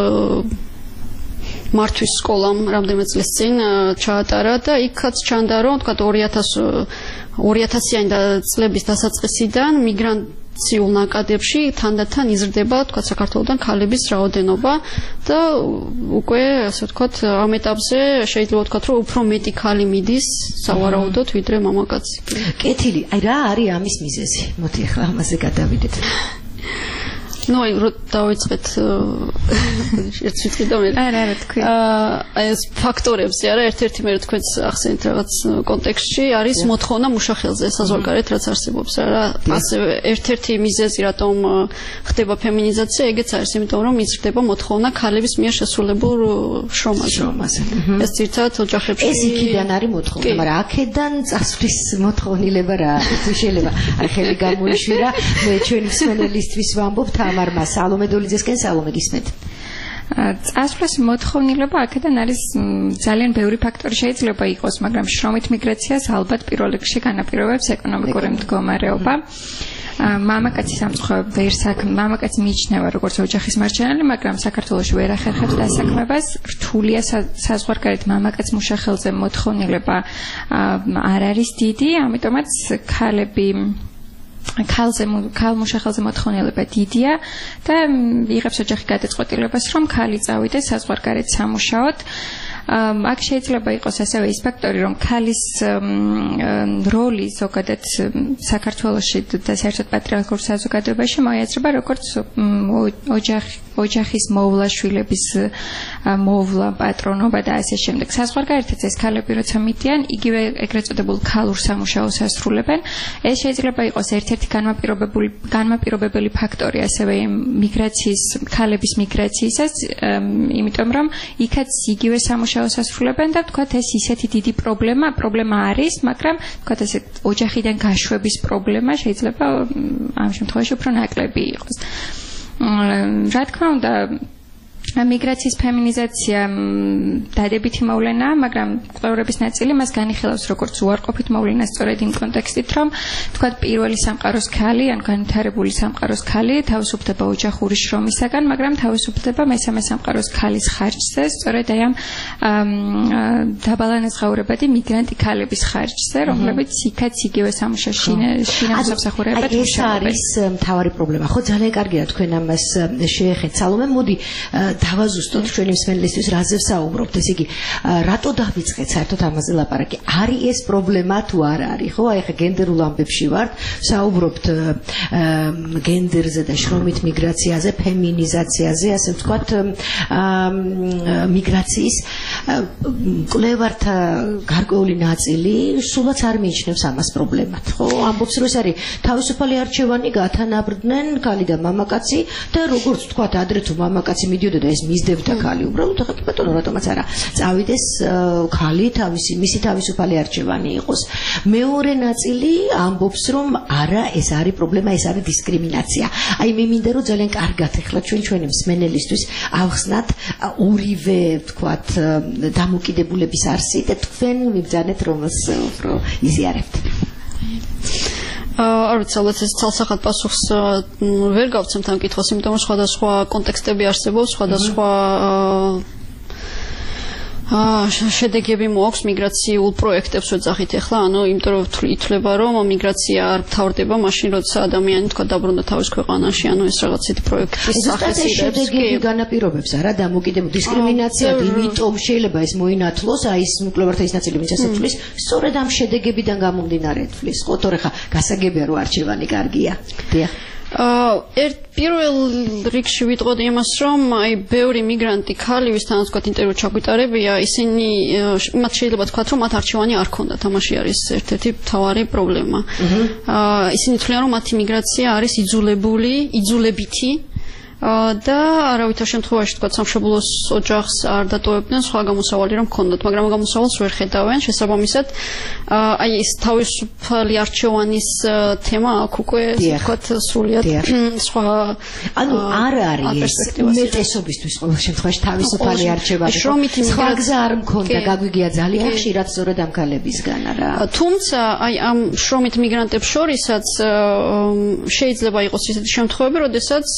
Speaker 4: მართვის სკოლამ რამდენიმე წლის წინ ჩაატარა და იქაც ჩანდა, რომ თქვა ორი ათასიანი წლების დასაწყისიდან მიგრაციულ ნაკადებში თანდათან იზრდება თქვა საქართველოსთან ქალების რაოდენობა და უკვე ასე ვთქვათ ამ ეტაპზე შეიძლება ვთქვათ, რომ უფრო მეტი ქალი მიდის სავარაუდოდ ვიდრე მამაკაცი.
Speaker 3: კეთილი, აი რა არის ამის მიზეზი? მოდი ახლა ამაზე გადავიდეთ.
Speaker 4: ну აი რო დავიწყეთ ერთ ვიტყვი და მე
Speaker 5: არა არა თქვი
Speaker 4: აი ეს ფაქტორებზე არა ერთ-ერთი მე თქვენს ახსენეთ რაღაც კონტექსტში არის მოთხოვნა მუშახელზე საზღვარგარეთ რაც არსებობს რა ასევე ერთ-ერთი მიზეზი რატომ ხდება ფემინიზაცია ეგეც არის იმიტომ რომ იზრდება მოთხოვნა ქალების მიერ შესრულებულ შრომაზე ეს ძირითადად ოჯახებში
Speaker 3: ეს იქიდან არის მოთხოვნა მაგრამ აქედან წასვლის მოთხოვნილება რა თუ შეიძლება აი ხელი გამოიშვირა მე ჩვენი მსმენელისთვის ვამბობ მარმა სალომე დოლიძესკენ სალომე გისმენთ.
Speaker 5: წასვლის მოთხოვნილება აქედან არის ძალიან ბევრი ფაქტორი შეიძლება იყოს, მაგრამ შრომით მიგრაციას ალბათ პირველ რიგში განაპირობებს ეკონომიკური მდგომარეობა. მამაკაცი სამწუხაროდ ვერ საქმე, მამაკაცი მიიჩნევა როგორც ოჯახის მარჯვენალი, მაგრამ საქართველოში ვერ ახერხებს დასაქმებას. რთულია საზღვარგარეთ მამაკაც მუშახელზე მოთხოვნილება არ არის დიდი, ამიტომაც ქალები ქალზე ქალ მუშახელზე მოთხოვნილება დიდია და იღებს ოჯახი გადაწყვეტილებას რომ ქალი წავიდეს საზღვარგარეთ სამუშაოდ. აქ შეიძლება იყოს ასევე ის ფაქტორი რომ ქალის როლი ზოგადად საქართველოში და საერთოდ პატრიარქულ საზოგადოებაში მოიაზრება როგორც ოჯახი ოჯახის მოვლა შვილების მოვლა პატრონობა და ასე შემდეგ. საზღვარგარეთაც ეს ქალები როცა მიდიან იგივე ეგრეთ წოდებულ ქალურ სამუშაოს ასრულებენ. ეს შეიძლება იყოს ერთ-ერთი განმაპირობებელი განმაპირობებელი ფაქტორი ასევე მიგრაციის ქალების მიგრაციისას, იმიტომ რომ იქაც იგივე სამუშაოს ასრულებენ და თქვათ ეს ისეთი დიდი პრობლემა, პრობლემა არის, მაგრამ თქვათ ესე ოჯახიდან გაშვების პრობლემა შეიძლება ამ შემთხვევაში უფრო ნაკლები იყოს. რა თქმა უნდა მიგრაციის ფემინიზაცია დადებითი მოვლენაა, მაგრამ კვლევრების ნაწილი მას განიხილავს როგორც უარყოფით მოვლენას სწორედ იმ კონტექსტით, რომ თქვათ პირველი სამყაროს ქალი, ან განვითარებული სამყაროს ქალი თავისუფლდება ოჯახური შრომისაგან, მაგრამ თავისუფლდება მესამე სამყაროს ქალის ხარჯზე, სწორედ აი ამ დაბალანაზღაურებადი მიგრანტი ქალების ხარჯზე, რომლებიც იქაც იგივე სამუშაოში შინამსახურებად
Speaker 3: მუშაობენ. ეს არის მთავარი პრობლემა. ხო, ძალიან კარგია თქვენ ამას შეეხეთ. სალომე, მოდი დავაზუსტოთ ჩვენი მსმენელისთვის რაზე ვსაუბრობთ, ესე იგი რატო დავიწყეთ საერთოდ ამაზე ლაპარაკი? არის ეს პრობლემა თუ არ არის? ხო, აი ხა გენდერულ ამბებში ვართ, ვსაუბრობთ გენდერზე და შრომით მიგრაციაზე, ფემინიზაციაზე, ასე ვთქვათ, მიგრაციის კვლევართა გარკვეული ნაწილი სულაც არ მიიჩნევს ამას პრობლემად. ხო, ამბობს რომ ეს არის თავისუფალი არჩევანი, გათანაბრდნენ ქალი და მამაკაცი და როგორც ვთქვათ, ადრე თუ მამაკაცი მიდიოდა და ეს მისდევდა ქალი უბრალოდ ახლა კი ბატონო რატომაც არა წავიდეს ქალი თავისი მისი თავისუფალი არჩევანი იყოს. მეორე ნაწილი ამბობს რომ არა ეს არის პრობლემა, ეს არის დისკრიმინაცია. აი მე მინდა რომ ძალიან კარგად ახლა ჩვენ ჩვენი მსმენელისთვის ავხსნათ ორივე ვთქვათ დამოკიდებულების არსი და თქვენ მიბრძანეთ რომელს უფრო იზიარებთ.
Speaker 4: არ ვიცი, ალბათ ეს ცალსახად პასუხს ვერ გავცემთ ამ კითხვას, იმიტომ რომ სხვადასხვა კონტექსტები არსებობს, სხვადასხვა აა შედეგები მოაქვს მიგრაციულ პროექტებს ვეძახით ახლა, ანუ იმიტომ რომ ითვლება რომ მიგრაცია არ მთავრდება მაშინ როცა ადამიანი თქვა დაბრუნდა თავის ქვეყანაში, ანუ ეს რაღაცით პროექტის სახეს იღებს.
Speaker 3: შედეგები განაპირობებს არა დამოკიდებულ დისკრიმინაციად, იმიტომ შეიძლება ეს მოინათლოს, აი ეს მკვლევართა ის ნაწილი ვინც ასე თვლის, სწორედ ამ შედეგებიდან გამომდინარე თვლის, ხო, თორე ხა გასაგებია რომ არჩევანი კარგია. დიახ.
Speaker 4: ერთ პირველ რიგში ვიტყოდი იმას, რომ აი ბევრი მიგრანტი ქალი, ვისთანაც თქვა ინტერვიუ ჩაგვიტარებია, ისინი მათ შეიძლება თქვათ, რომ მათ არჩევანი არ ქონდათ, ამაში არის ერთ-ერთი მთავარი პრობლემა. ისინი თვლიან, რომ მათი მიგრაცია არის იძულებული, იძულებითი და არავითარ შემთხვევაში თქვა სამშობლოს ოჯახს არ დატოვებდნენ სხვა გამოსავალი რომ ქონდათ, მაგრამ გამოსავალს ვერ ხედავენ. შესაბამისად, აი ეს თავისუფალი არჩევანის თემა აქ უკვე თქვა სრულიად სხვა
Speaker 3: ანუ არ არის უმეტესობისთვის ყოველ შემთხვევაში თავისუფალი არჩევანი. სხვა გზა არ მქონდა, გაგვიგია ძალიან ხშირად სწორედ ამ ქალებისგან რა.
Speaker 4: თუმცა აი ამ შრომით მიგრანტებს შორისაც შეიძლება იყოს ისეთი შემთხვევები, როდესაც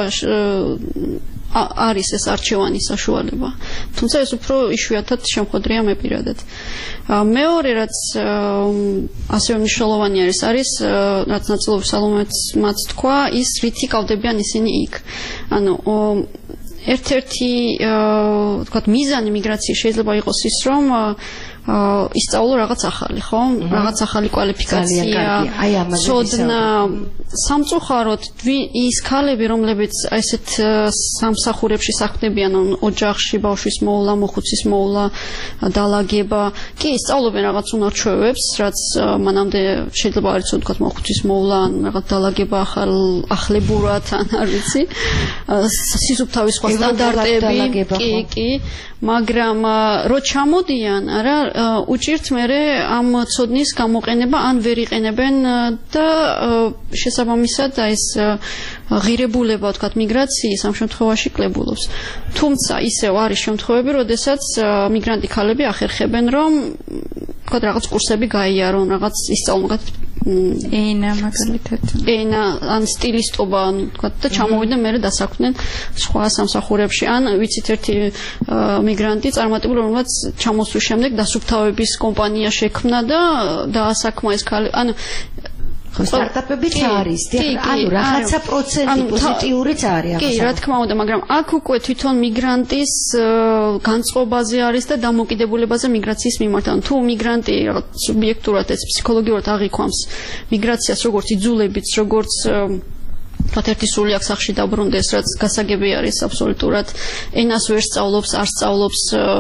Speaker 4: არის ეს არჩევანის საშუალება. თუმცა ეს უფრო იშვიათად შემოხდრია მე პირადად. მეორე რაც ასევე მნიშვნელოვანი არის, არის რაც ნაწილობრივ სალომეც თქვა, ის რითი კავდებიან ისინი იქ. ანუ ერთ-ერთი თქვათ მიზანი მიგრაციის შეიძლება იყოს ის, რომ ისწავლო რაღაც ახალი, ხო? რაღაც ახალი კვალიფიკაცია, ცოდნა, სამწუხაროდ ის ქალები, რომლებიც ესეთ სამსახურებში საქმდებიან, ოჯახში ბავშვის მოვლა, მოხუცის მოვლა, დალაგება, კი ისწავლობენ რაღაც უნარჩვევებს, რაც მანამდე შეიძლება არ იცოდე, თქვათ მოხუცის მოვლა, ან რაღაც დალაგება ახალ ახლებურად, ან არ ვიცი, სისუფთავის სხვა სტანდარტები, კი, კი, მაგრამ რო ჩამოდიან, არა, უჭირთ მერე ამ ცოდნის გამოყენება ან ვერ იყენებენ და შესაბამისად ეს ღირებულება, თქვათ, მიგრაციის ამ შემთხვევაში კლებულობს. თუმცა ისევ არის შემთხვევები, როდესაც მიგრანტი ქალები ახერხებენ, რომ თქვათ რაღაც კურსები გაიარონ, რაღაც ისწავლონ, თქვათ
Speaker 5: ენა მაგალითად.
Speaker 4: ენა ან სტილისტობა, თქვათ და ჩამოვიდნენ მერე დასაქმდნენ სხვა სამსახურებში. ან ვიცით ერთი მიგრანტი წარმატებული, რომელსაც ჩამოსვლის შემდეგ დასუფთავების კომპანია შექმნა და დაასაქმა ეს ქალი. ანუ
Speaker 3: ხო სტარტაპებიც არის, ანუ რაღაცა პროცენტი პოზიტიურიც არის
Speaker 4: ამას. კი, რა თქმა უნდა, მაგრამ აქ უკვე თვითონ მიგრანტის განწყობაზე არის და დამოკიდებულებაზე მიგრაციის მიმართ. ანუ თუ მიგრანტი რაღაც სუბიექტურად ეს ფსიქოლოგიურად აღიქვამს მიგრაციას როგორც იძულებიც, როგორც თქვათ ერთი სული აქ სახში დაბრუნდეს, რაც გასაგები არის აბსოლუტურად. ენას ვერ სწავლობს, არ სწავლობს,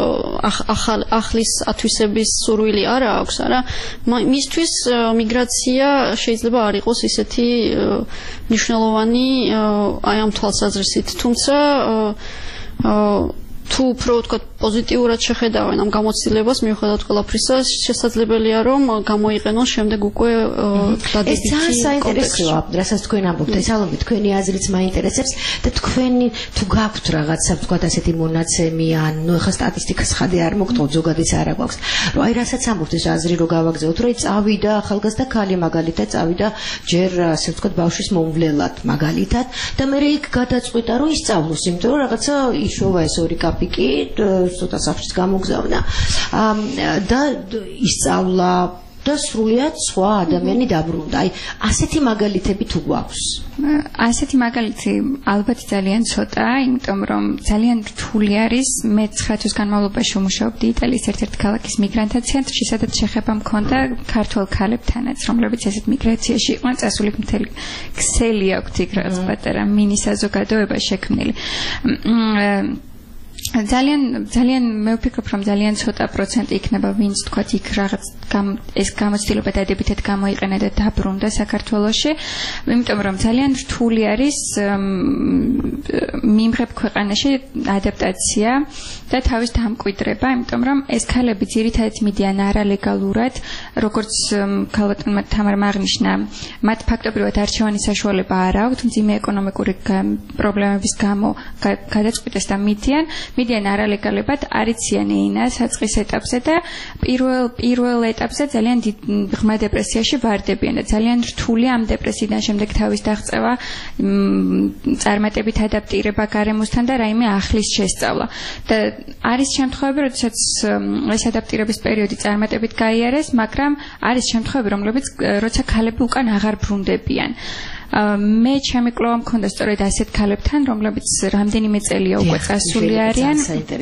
Speaker 4: ახლის ათვისების სურვილი არა აქვს, არა. მისთვის მიგრაცია შეიძლება არ იყოს ისეთი მნიშვნელოვანი აი ამ თვალსაზრისით. თუმცა თუ უფრო თქვათ პოზიტიურად შეხედავენ ამ გამოცდილებას, მიუხედავად ყველაფრისა, შესაძლებელია რომ გამოიყენონ შემდეგ უკვე დადებითი.
Speaker 3: ეს ძალიან საინტერესოა, რასაც თქვენ ამბობთ, ეს ალბათ თქვენი აზრიც მაინტერესებს და თქვენი თუ გაქვთ რაღაცა თქვათ ასეთი მონაცემი ან ნუ ახლა სტატისტიკას ხადი არ მოგთხოვთ, ზოგადიც არ აქვს. რომ აი რასაც ამბობთ ეს აზრი რო გავაგზავნოთ, რომ წავიდა ახალგაზრდა ქალი მაგალითად, წავიდა ჯერ ასე ვთქვათ ბავშვის მომვლელად მაგალითად და მე იქ გადაწყვიტა რომ ისწავლოს, იმიტომ რომ რაღაცა იშოვა ეს ორი კაპიკი ცოტა სახშიც გამოგზავნა და ისწავლა და სრულიად სხვა ადამიანი დაბრუნდა. აი, ასეთი მაგალითები თუ გვაქვს?
Speaker 5: ასეთი მაგალითი ალბათ ძალიან ცოტა, იმიტომ რომ ძალიან რთული არის. მე ცხრა თვის განმავლობაში ვმუშაობდი იტალიის ერთ-ერთ ქალაქის მიგრანტთა ცენტრში, სადაც შეხება მქონდა ქართველ ქალებთანაც, რომლებიც ესეთ მიგრაციაში იყვნენ წასული, მთელი ქსელი აქვთ იქ რაღაც პატარა მინი საზოგადოება შექმნილი. ძალიან ძალიან მე ვფიქრობ რომ ძალიან ცოტა პროცენტი იქნება ვინც თქვა იქ რაღაც ეს გამოცდილება დადებითად გამოიყენა და დაბრუნდა საქართველოში, იმიტომ რომ ძალიან რთული არის მიმღებ ქვეყანაში ადაპტაცია და თავის დამკვიდრება, იმიტომ რომ ეს ქალები ძირითადად მიდიან არალეგალურად, როგორც ქალბატონმა თამარამ აღნიშნა, მათ ფაქტობრივად არჩევანის საშუალება არ აქვთ, მძიმე ეკონომიკური პრობლემების გამო გადაწყვიტეს და მიდიან მიდიან არალეგალებად, არიციან ეინა საწყის ეტაპზე და პირველ პირველ ეტაპზე ძალიან ღრმა დეპრესიაში ვარდებიან და ძალიან რთული ამ დეპრესიიდან შემდეგ თავის დაღწევა, წარმატებით ადაპტირება გარემოსთან და რაიმე ახლის შესწავლა. და არის შემთხვევები, როდესაც ეს ადაპტირების პერიოდი წარმატებით გაიარეს, მაგრამ არის შემთხვევები, რომლებიც როცა ქალები უკან აღარ ბრუნდებიან. მე ჩემი კვლევა მქონდა სწორედ ასეთ ქალებთან, რომლებიც რამდენიმე წელია უკვე წასული არიან.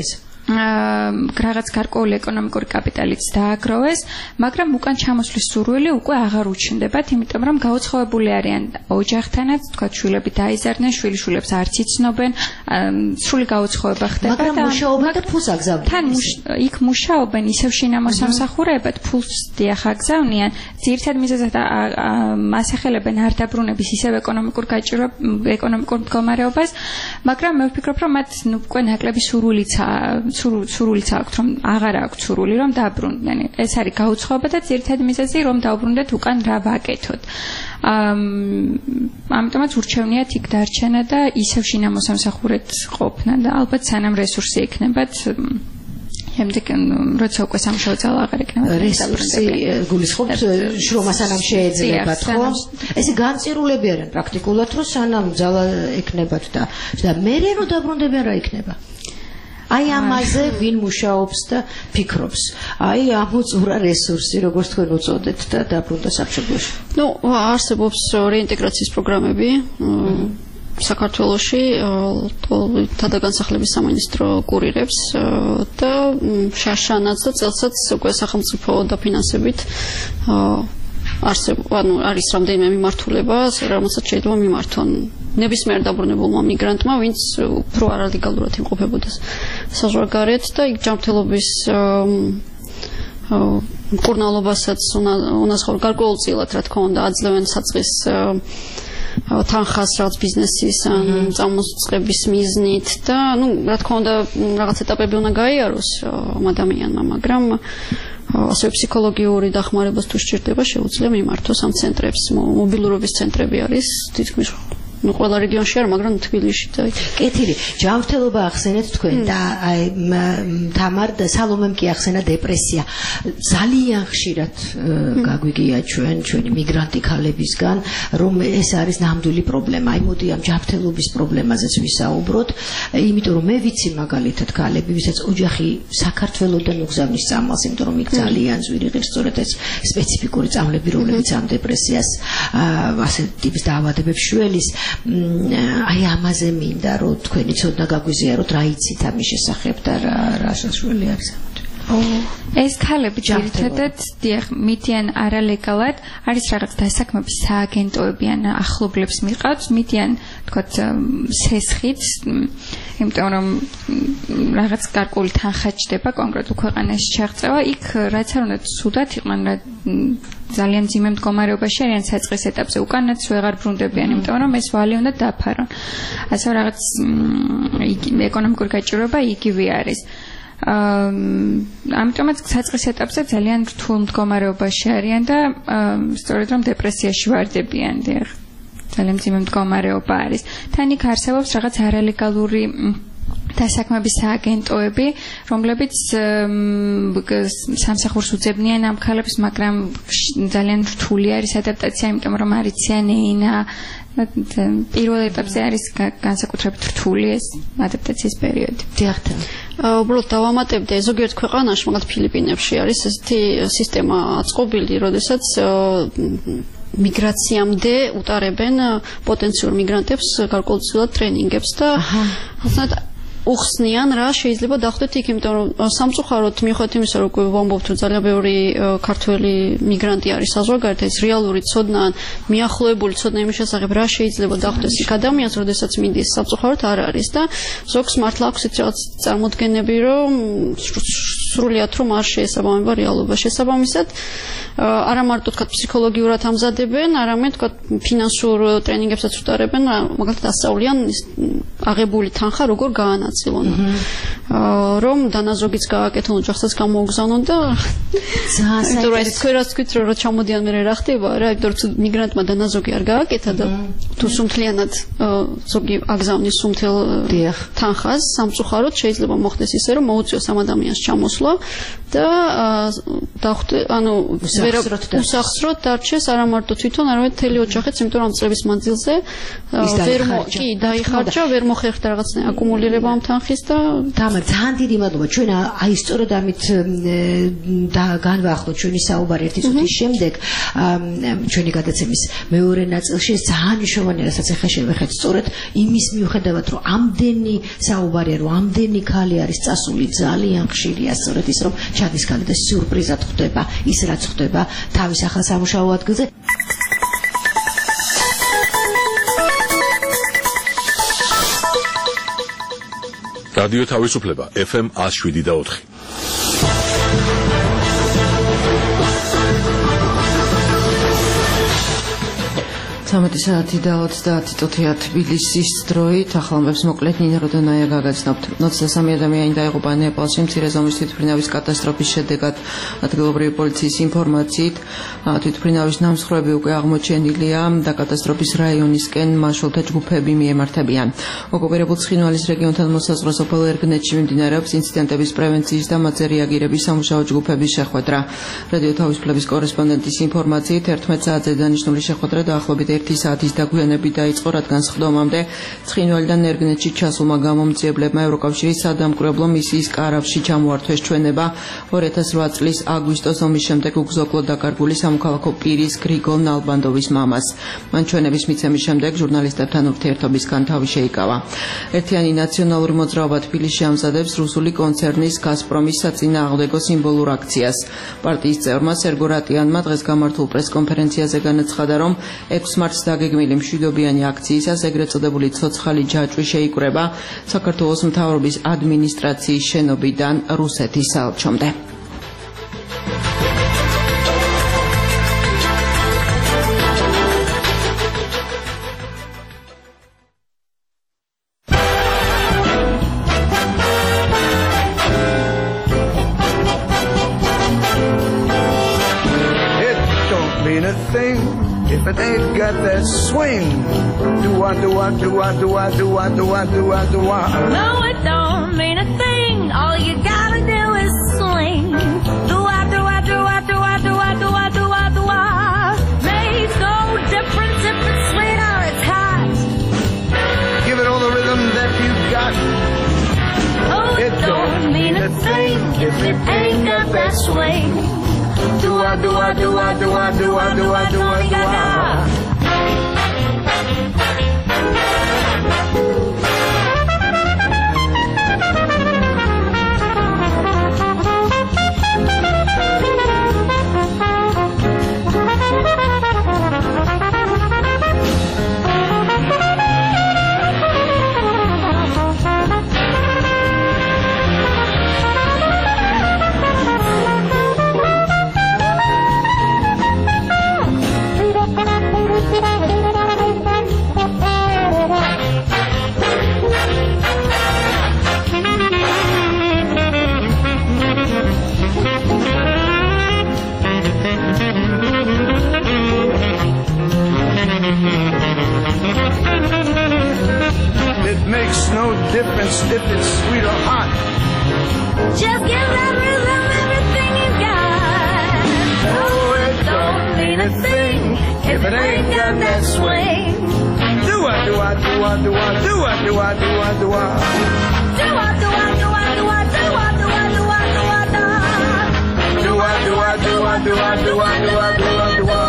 Speaker 5: რაღაც გარკვეული ეკონომიკური კაპიტალიც დააგროვეს, მაგრამ უკან ჩამოსვლის სურვილი უკვე აღარ უჩნდებათ, იმიტომ რომ გაუცხოებული არიან ოჯახთანაც, თქვა შვილები დაიზარდნენ, შვილიშვილებს არც იცნობენ, სრული გაუცხოება ხდება
Speaker 3: და მაგრამ მუშაობენ და ფულს აგზავნიან.
Speaker 5: თან იქ მუშაობენ, ისევ შინამოსამსახურეებად ფულს დიახ აგზავნიან, ძირითად მიზეზად ასახელებენ არ დაბრუნების ისევ ეკონომიკურ გაჭირვებას, ეკონომიკურ მდგომარეობას, მაგრამ მე ვფიქრობ, რომ მათ უკვე ნაკლები სურვილიცაა სრულიც აქვს, რომ აღარ აქვს სურვილი, რომ დაბრუნდნენ. ეს არის გაუცხოება და ძირითადი მიზეზი, რომ დაუბრუნდეთ უკან რა ვაკეთოთ. ამიტომაც ურჩევნიათ იქ დარჩენა და ისევ შინამოსამსახურედ ყოფნა და ალბათ სანამ რესურსი ექნებათ, შემდეგ როცა უკვე სამუშაო ძალა აღარ ექნებათ,
Speaker 3: რესურსი გულისხმობთ, შრომა სანამ შეეძლებათ, ხო? ესე განწირულები არიან პრაქტიკულად, რომ სანამ ძალა ექნებათ და და მერე რო დაბრუნდებიან რა იქნება? აი ამაზე ვინ მუშაობს და ფიქრობს. აი ამოწურა რესურსი, როგორც თქვენ უწოდეთ და დაბრუნდა სამშობლოში.
Speaker 4: ნუ არსებობს რეინტეგრაციის პროგრამები საქართველოში, თადაგანსახლების სამინისტრო კურირებს და შაშანაც და წელსაც უკვე სახელმწიფო დაფინანსებით არსებობს, ანუ არის რამდენიმე მიმართულება, რომელსაც შეიძლება მიმართონ ნებისმიერ დაბრუნებულმა მიგრანტმა, ვინც უფრო არალეგალურად იმყოფებოდა საზღვარგარეთ და იქ ჯანმრთელობის მკურნალობასაც უნასხაურ გარკვეულწილად, რა თქმა უნდა, აძლევენ საწყის თანხას რაღაც ბიზნესის ან წამოწყების მიზნით და ნუ რა თქმა უნდა რაღაც ეტაპები უნდა გაიაროს ამ ადამიანმა, მაგრამ ასევე ფსიქოლოგიური დახმარებას თუ სჭირდება, შეუძლია მიმართოს ამ ცენტრებს. მობილურობის ცენტრები არის თითქმის ну ყველა რეგიონში არ, მაგრამ თბილისში და
Speaker 3: კეთილი ჯანმრთელობა ახსენეთ თქვენ და აი თამარ და სალომემ კი ახსენა დეპრესია. ძალიან ხშირად გაგვიგია ჩვენ ჩვენი მიგრანტი ქალებისგან, რომ ეს არის ნამდვილი პრობლემა. აი მოდი ამ ჯანმრთელობის პრობლემაზეც ვისაუბროთ, იმიტომ რომ მე ვიცი მაგალითად ქალები, ვისაც ოჯახი საქართველოდან უგზავნის წამალს, იმიტომ რომ იქ ძალიან ძვირი ღირს სწორედ ეს სპეციფიკური წამლები, რომლებიც ამ დეპრესიას ასე ტიპის დაავადებებს შველის. აი ამაზე მინდა რომ თქვენი ცოდნა გაგვიზიაროთ, რა იცით ამის შესახებ და რა საშუალე არის ამით.
Speaker 5: ეს ქალები ძირითადად დიახ მიდიან არალეგალად, არის რაღაც დასაქმების სააგენტოები ან ახლობლებს მიყავთ, მიდიან თქვათ სესხით, იმიტომ რომ რაღაც გარკვეული თანხა ჩდება კონკრეტულ ქვეყანაში ჩაღწევა, იქ რაც არ უნდა ცუდად იყვნენ, ძალიან ძიმე მდგომარეობაში არიან საწყის ეტაპზე, უკანაც ვეღარ ბრუნდებიან, იმიტომ რომ ეს ვალი უნდა დაფარონ. ასე რაღაც ეკონომიკური გაჭირვება იგივე არის. ამიტომაც საწყის ეტაპზე ძალიან რთულ მდგომარეობაში არიან და სწორედ რომ დეპრესიაში ვარდებიან, დიახ. ძალიან ძიმე მდგომარეობა არის. თან იქ არსებობს რაღაც არალეგალური დასაქმების სააგენტოები, რომლებიც სამსახურს უძებნიან ამ ქალებს, მაგრამ ძალიან რთული არის ადაპტაცია, იმიტომ რომ არიციან ეინა. პირველ ეტაპზე არის განსაკუთრებით რთული ეს ადაპტაციის პერიოდი.
Speaker 3: დიახ.
Speaker 4: უბრალოდ დავამატებდი, ზოგიერთ ქვეყანაში, მაგალითად ფილიპინებში არის ესეთი სისტემა აწყობილი, როდესაც მიგრაციამდე უტარებენ პოტენციურ მიგრანტებს გარკვეულწილად ტრენინგებს და ხსნათ უხსნიან რა შეიძლება დახვდეთ იქ, იმიტომ რომ სამწუხაროდ მიუხედავად იმისა, რომ ვამბობთ, რომ ძალიან ბევრი ქართველი მიგრანტი არის საზღვარგარეთ, ეს რეალური ცოდნა, მიახლოებული ცოდნა იმის შესახებ, რა შეიძლება დახვდეს იქ ადამიანს, როდესაც მიდის, სამწუხაროდ არ არის და ზოგს მართლა აქვს ეს რაღაც წარმოდგენები, რომ სრულიად რომ არ შეესაბამება რეალობა. შესაბამისად, არა მარტო თქვა ფსიქოლოგიურად ამზადებენ, არამედ თქვა ფინანსურ ტრენინგებსაც უტარებენ, მაგალითად ასწავლიან აღებული თანხა როგორ გაანაწილონ. რომ დანაზოგიც გააკეთონ, ოჯახსაც გამოუგზავნონ და იმიტომ რომ ეს თქვენაც თქვით რომ ჩამოდიან მე რა ხდება რა, იმიტომ რომ მიგრანტმა დანაზოგი არ გააკეთა და თუ სუმთლიანად ზოგი აგზავნის სუმთელ თანხას სამწუხაროდ შეიძლება მოხდეს ისე რომ მოუწიოს ამ ადამიანს ჩამოსვლა და დახვდე ანუ უსახსროთ დარჩეს არა მარტო თვითონ არამედ მთელი ოჯახიც, იმიტომ რომ ამ წლების მანძილზე ვერ კი დაიხარჯა, ვერ მოხერხდა რაღაცნაირი აკუმულირება ამ თანხის და
Speaker 3: თამარ ძალიან დიდი მადლობა. ჩვენ აი სწორედ ამით განვაახლოთ ჩვენი საუბარი ერთი წუთის შემდეგ ჩვენი გადაცემის მეორე ნაწილში. ეს ძალიან მნიშვნელოვანია, რასაც ახლა შევეხეთ სწორედ იმის მიუხედავად რომ ამდენი საუბარია, რომ ამდენი ქალი არის წასული, ძალიან ხშირია სწორედ ის რომ ჩადის ქალი და სიურპრიზად ხვდება ის რაც ხვდება თავის ახალ სამუშაო ადგილზე.
Speaker 1: რადიო თავისუფლება F M one oh seven და ოთხი.
Speaker 2: ცამეტი საათი და ოცდაათი წუთია თბილისის დროით. ახალმებს მოკლედ ნინა როდონაია გაგაცნობთ. ოცდასამი ადამიანი დაიღუპა ნეპალში მცირე ზომის თვითმფრინავის კატასტროფის შედეგად. ადგილობრივი პოლიციის ინფორმაციით თვითმფრინავის ნამსხვრევები უკვე აღმოჩენილია და კატასტროფის რაიონისკენ მაშველთა ჯგუფები მიემართებიან. ოკუპირებულ ცხინვალის რეგიონთან მოსაზღვრე სოფელ ერგნეთში მიმდინარეობს ინციდენტების პრევენციის და მათზე რეაგირების სამუშაო ჯგუფების შეხვედრა. რადიო თავისუფლების კორესპონდენტის ინფორმაციით ერთმეტ საათზე დანიშნული შეხვედრა დაახლოებით ერთი საათის დაგვიანებით დაიწყო, რადგან სხდომამდე ცხინვალიდან ერგნეთში ჩასულმა გამომძიებლებმა ევროკავშირის სადამკვირვებლო მისიის კარავში ჩამოართვეს ჩვენება ორი ათას რვა წლის აგვისტოს ომის შემდეგ უგზოკლოდ დაკარგული სამოქალაქო პირის გრიგოლ ნალბანდოვის მამას. მან ჩვენების მიცემის შემდეგ ჟურნალისტებთან ურთიერთობისგან თავი შეიკავა. ერთიანი ნაციონალური მოძრაობა თბილისში ამზადებს რუსული კონცერნის გაზპრომის საწინააღმდეგო სიმბოლურ აქციას. პარტიის წევრმა სერგო რატიანმა დღეს გამართულ პრესკონფერენციაზე განაცხადა, რომ ექვსი მარტს დაგეგმილი მშვიდობიანი აქციისას ეგრეთ წოდებული ცოცხალი ჯაჭვი შეიკრება საქართველოს მთავრობის ადმინისტრაციის შენობიდან რუსეთის საელჩომდე.
Speaker 6: If it ain't got that swing, do I, do I, do I, do I, do I, do I, do I, do I?
Speaker 7: No, it don't mean a thing. All you gotta do is swing. Do I, do I, do I, do I, do I, do I, do I, do I? Makes no difference if it's sweet or it's hot.
Speaker 6: Give it all the rhythm that you got.
Speaker 7: Oh, it don't mean a thing if it ain't got that swing. Do I, do I, do I, do I, do I, do I, do I, do I?
Speaker 6: Difference if it's sweet or hot.
Speaker 7: Just give that rhythm everything you got.
Speaker 6: Oh, it don't mean a thing if it ain't got that swing. Do I, do I, do I, do I, do I, do I, do I, do I?
Speaker 7: Do I, do I, do I, do I, do I, do I, do I, do I, do I?
Speaker 6: Do I, do I, do I, do I, do I, do I, do I, do I?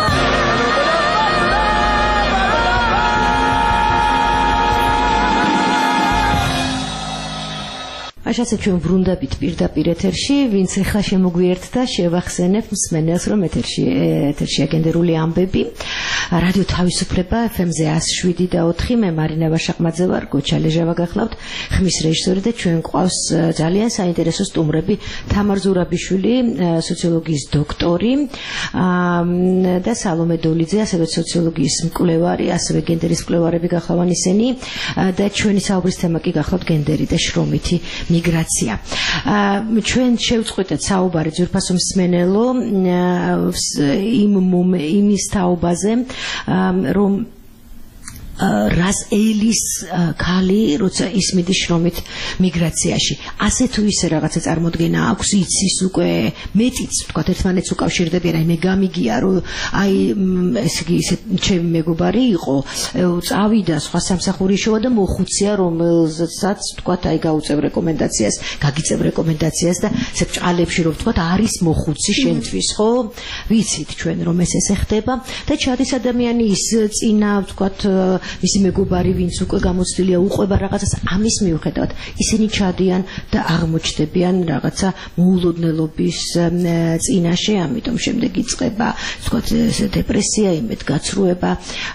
Speaker 3: Așa ჩვენ ვრუნდებით პირდაპირ ეთერში, ვინც ახლა შემოგვიერთდა, შევახსენებ მსმენელს, რომ ეთერში ეთერშია გენდერული ამბები. რადიო თავისუფლება F M-ზე one oh seven და ოთხი, მე მარინა ვაშაყმაძე ვარ, გოჩა ლეჟავა გახლავთ, ხმის რეჟისორი და ჩვენ გვყავს ძალიან საინტერესო სტუმრები, თამარ ზურაბიშვილი, სოციოლოგიის დოქტორი და სალომე დოლიძე, ასევე სოციოლოგიის მკვლევარი, ასევე გენდერის მკვლევარები გახლავან ისინი და ჩვენი საუბრის თემა კი გახლავთ გენდერი და შრომითი მიგრაცია. ჩვენ შევწყვეტეთ საუბარი ძვირფასო მსმენელო იმ იმის თაობაზე, რომ რას ელის ქალი როცა ისმის შრომით მიგრაციაში ასე თუ ისე რაღაცა წარმოდგენა აქვს იცის უკვე მეტიც თქვა ერთმანეთს უკავშირდებიან აი მე გამიგია რომ აი ესე იგი ისე ჩემი მეგობარი იყო წავიდა სხვა სამსახური შევა და მოხუცია რომელსაც თქვა აი გაუწევ რეკომენდაციას გაგიწევ რეკომენდაციას და ესე ჭალებში რომ თქვა არის მოხუცი შენთვის ხო ვიცით ჩვენ რომ ეს ესე ხდება და ჩადის ადამიანი ის წინა თქვა მისი მეგობარი ვინც უკვე გამოცდილია უყვება რაღაცას ამის მიუხედავად ისინი ჩადიან და აღმოჩნდებიან რაღაცა მოულოდნელობის წინაშე ამიტომ შემდეგ იწყება თქვათ დეპრესია იმედ გაცრუება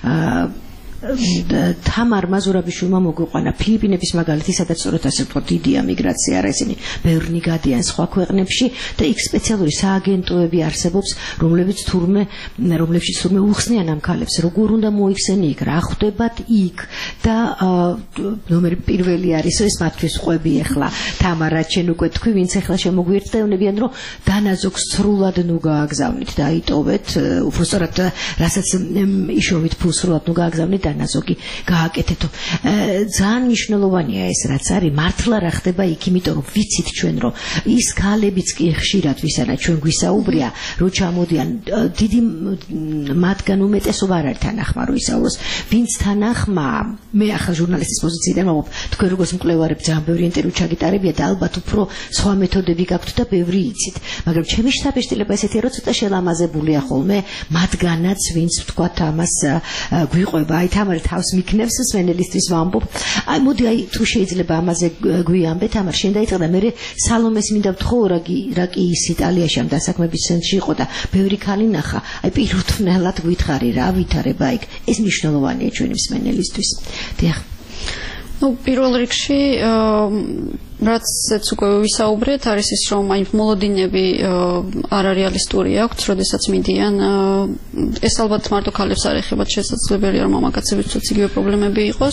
Speaker 3: თამარ მაზურაბიშვილმა მოგვიყვანა ფილიპინების მაგალითი სადაც სწორედ ასე ვთქვათ დიდია მიგრაცია არა ისინი ბევრნი გადიან სხვა ქვეყნებში და იქ სპეციალური სააგენტოები არსებობს რომლებიც თურმე რომლებშიც თურმე უხსნიან ამ ქალებს როგორ უნდა მოიხსენი იქ რა ხვდებათ იქ და ნომერი პირველი არის ეს მათთვის ყვები ახლა თამარა ჩვენ უკვე თქვი ვინც ახლა შემოგვიერთდაუნებიან რომ დანაზოგს სრულად ნუ გააგზავნით და აიტოვეთ უბრალოდ რასაც იშოვით ფულს სრულად ნუ გააგზავნით ნაზოგი გააკეთეთო ძალიან მნიშვნელოვანია ეს რაც არის მართლა რა ხდება იქ იმიტომ რომ ვიცით ჩვენ რომ ის ქალებიც კი ხშირად ვისანა ჩვენ გვისაუბრია რომ ჩამოდიან დიდი მათგან უმეტესობა არ არის თანახმა რომ ისაუბროს ვინც თანახმა მე ახლა ჟურნალისტის პოზიციიდან მომობ თქვენ როგორც მკვლევარები ძალიან ბევრი ინტერვიუ ჩაგიტარებია და ალბათ უფრო სხვა მეთოდები გაქვთ და ბევრი იცით მაგრამ ჩემი შთაბეჭდილება ესეთია რომ ცოტა შელამაზებულია ხოლმე მათგანაც ვინც თქვა ამას გვიყვება აი თამარი თავს მიქნევს სვენელისთვის ვამბობ აი მოდი აი თუ შეიძლება ამაზე გვიამბეთ თამარ შენ დაიწყე და მე სალომეს მინდა ვთხოვ რა კი რა კი ის იტალიაში ამ დასაქმების ცენტრში იყო და ბევრი ქალი ნახა აი პირუთვნელად გითხარი რა ვითარება იქ ეს მნიშვნელოვანია ჩვენი მსმენელისთვის დიახ
Speaker 4: ну პირველ რიგში რაც უკვე ვისაუბრეთ არის ის რომ აი მოლოდინები არარეალისტური აქვს როდესაც მიდიან ეს ალბათ მარტო ქალებს არ ეხება შესაძლებელია რომ მამაკაცებიც ცოტა იგივე პრობლემები იყოს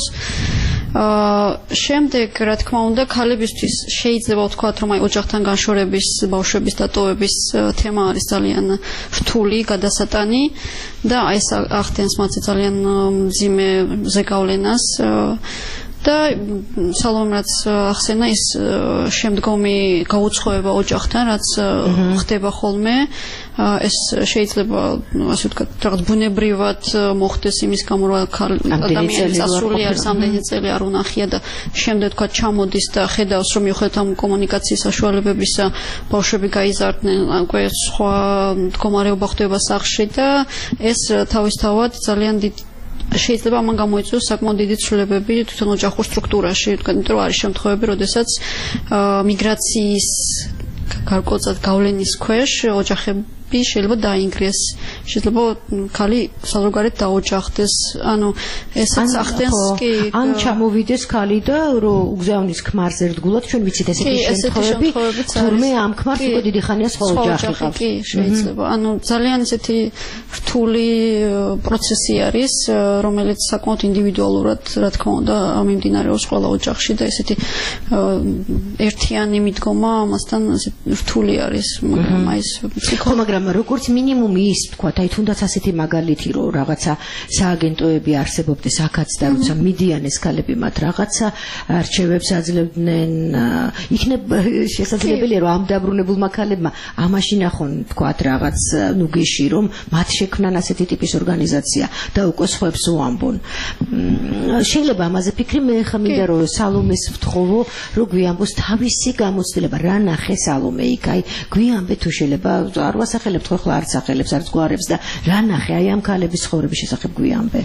Speaker 4: შემდეგ რა თქმა უნდა ქალებისთვის შეიძლება ვთქვათ რომ აი ოჯახთან განშორების ბავშვების დატოვების თემა არის ძალიან რთული გადასატანი და აი ეს ახდენს მათ ძალიან მძიმე ზეგავლენას და სალომრაც ახსენა ის შემდგომი გაუცხოება ოჯახთან რაც ხდება ხოლმე ეს შეიძლება ასე ვთქვათ რაღაც ბუნებრივად მოხდეს იმის გამო რომ ადამიანის ასრულიარ სამდენი წელი არ უნახია და შემდეგ ვთქვათ ჩამოდის და ხედავს რომ მიუხედავად ამ კომუნიკაციის საშუალებებისა ბავშვები გაიზარდნენ უკვე სხვა მდგომარეობა ხდება სახლში და ეს თავისთავად ძალიან დიდ შეიძლება ამან გამოიწვიოს საკმაოდ დიდი ცვლილებები თვითონ ოჯახურ სტრუქტურაში, იმიტომ რომ არის შემთხვევები, როდესაც მიგრაციის გარკვეულწად გავლენის ქვეშ ოჯახები შეიძლება დაინგრეს, შეიძლება ქალი საზოგადოებრივ დაოჯახდეს, ანუ ესაც ახდენს კი
Speaker 3: ან ჩამოვიდეს ქალი და რომ უგზავნის ქმარს ერთგულად ჩვენ ვიცით ესეთი შემთხვევები, თურმე ამ ქმარს უკვე დიდი ხანია სხვა ოჯახი ყავს.
Speaker 4: კი, შეიძლება. ანუ ძალიან ესეთი რთული პროცესი არის, რომელიც საკმაოდ ინდივიდუალურად, რა თქმა უნდა, მიმდინარეობს ყველა ოჯახში და ესეთი ერთიანი მიდგომა ამასთან რთული არის, მაგრამ აი ეს
Speaker 3: ხო, მაგრამ როგორც მინიმუმი ის თქვათ, აი თუნდაც ასეთი მაგალითი რომ რაღაცა სააგენტოები არსებობდეს აქაც და როცა მიდიან ეს ქალები მათ რაღაცა არჩევებს აძლევდნენ, იქნება შესაძლებელია რომ ამ დაბრუნებულმა ქალებმა ამაში ნახონ თქვათ რაღაც ნუ გეში რომ მათ შექმნან ასეთი ტიპის ორგანიზაცია და უკვე სხვებს უამბონ. შეიძლება ამაზე ფიქრი მე ხა მინდა რომ სალომეს ვთხოვო რომ გვიამბოს თავისი გამოცდილება რა ნახე სალომე იქ აი გვიამბე თუ შეიძლება არ ვასახელებთ ხო ხლა არც ახელებს არც გვარებს და რა ნახე აი ამ ქალების ცხოვრების შესახებ გვიამბე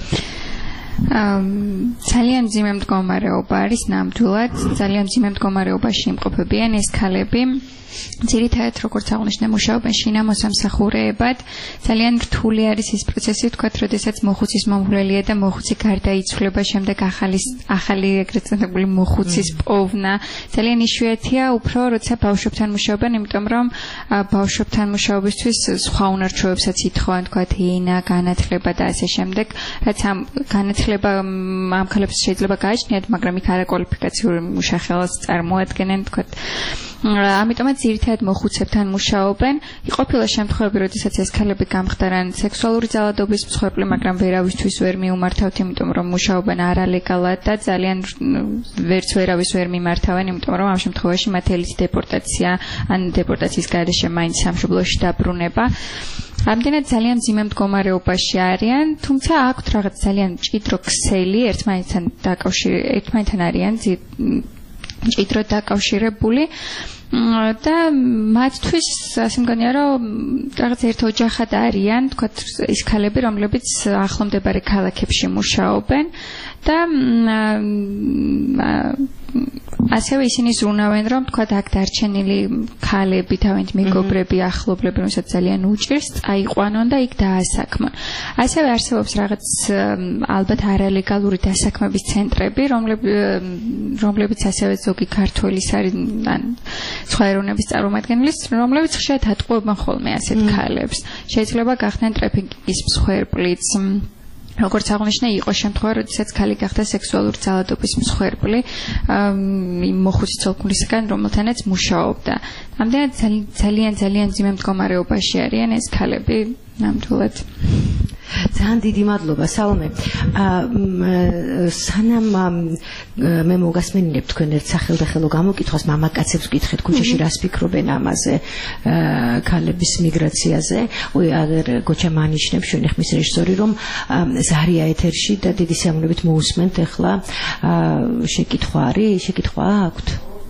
Speaker 5: ძალიან მძიმე მდგომარეობა არის ნამდვილად ძალიან მძიმე მდგომარეობაში იმყოფებიან ეს ქალები ძირითადად როგორც აღნიშნე მუშაობენ შინამო სამსახურეებად ძალიან რთული არის ის პროცესი ვთქვათ როდესაც მოხუცის მომვლელია და მოხუცი გარდაიცვლება შემდეგ ახალი ახალი ეგრეთ წოდებული მოხუცის პოვნა ძალიან იშვიათია უფრო როცა ბავშვებთან მუშაობენ იმიტომ რომ ბავშვებთან მუშაობისთვის სხვა უნარჩვევებსაც ითხოვენ ვთქვათ ენა განათლება და ასე შემდეგ რაც ამ განათლება ამ ქალებს შეიძლება გააჩნიათ მაგრამ იქ არაკვალიფიკაციური მუშახელს წარმოადგენენ ვთქვათ ამიტომაც ძირითადად მოხუცებთან მუშაობენ. იყოფილა შემთხვევები, როდესაც ეს ქალები გამხდარან სექსუალური ძალადობის მსხვერპლი, მაგრამ ვერავისთვის ვერ მიუმართავთ, იმიტომ რომ მუშაობენ არალეგალად და ძალიან ვერც ვერავის ვერ მიმართავენ, იმიტომ რომ ამ შემთხვევაში მათ ელით დეპორტაცია ან დეპორტაციის გარეშე მაინც სამშობლოში დაბრუნება. ამდენად ძალიან მძიმე მდგომარეობაში არიან, თუმცა აქვთ რაღაც ძალიან მჭიდრო ქსელი, ერთმანეთთან დაკავშირებული, ერთმანეთთან არიან მჭიდროდ დაკავშირებული და მათთვის ასე მგონია რომ რაღაც ერთ ოჯახად არიან, თქვათ ის ქალები, რომლებიც ახლომდებარე ქალაქებში მუშაობენ და ასევე ისინი ზრუნავენ, რომ თქვათ აქ დარჩენილი ქალები, თავიანთი მეგობრები, ახლობლები, რომელსაც ძალიან უჭირს, წაიყვანონ და იქ დაასაქმონ. ასევე არსებობს რაღაც ალბათ არალეგალური დასაქმების ცენტრები, რომლებიც ასევე ზოგი ქართველის არის ან სხვა ეროვნების წარმომადგენლის, რომლებიც ხშირად ატყუებენ ხოლმე ასეთ ქალებს. შეიძლება გახდნენ ტრაფიკინგის მსხვერპლიც. როგორც აღნიშნე, იყო შემთხვევა, როდესაც ქალი გახდა სექსუალური ძალადობის მსხვერპლი იმ მოხუცი ცოლ-ქმრისგან, რომელთანაც მუშაობდა. ამდენად ძალიან ძალიან მძიმე მდგომარეობაში არიან ეს ქალები ნამდვილად.
Speaker 3: ძალიან დიდი მადლობა, სალომე. სანამ მე მოგასმენინებ თქვენ ერთ სახელდახელო გამოკითხვას, მამაკაცებს ვკითხეთ, ქუჩაში რას ფიქრობენ ამაზე, ქალების მიგრაციაზე. ой, აგერ გოჩა მანიშნებს ჩვენი ხმის რეჟისორი, რომ ზარია ეთერში და დიდი სიამოვნებით მოусმენთ ახლა შეკითხვა არის, შეკითხვა აქვთ?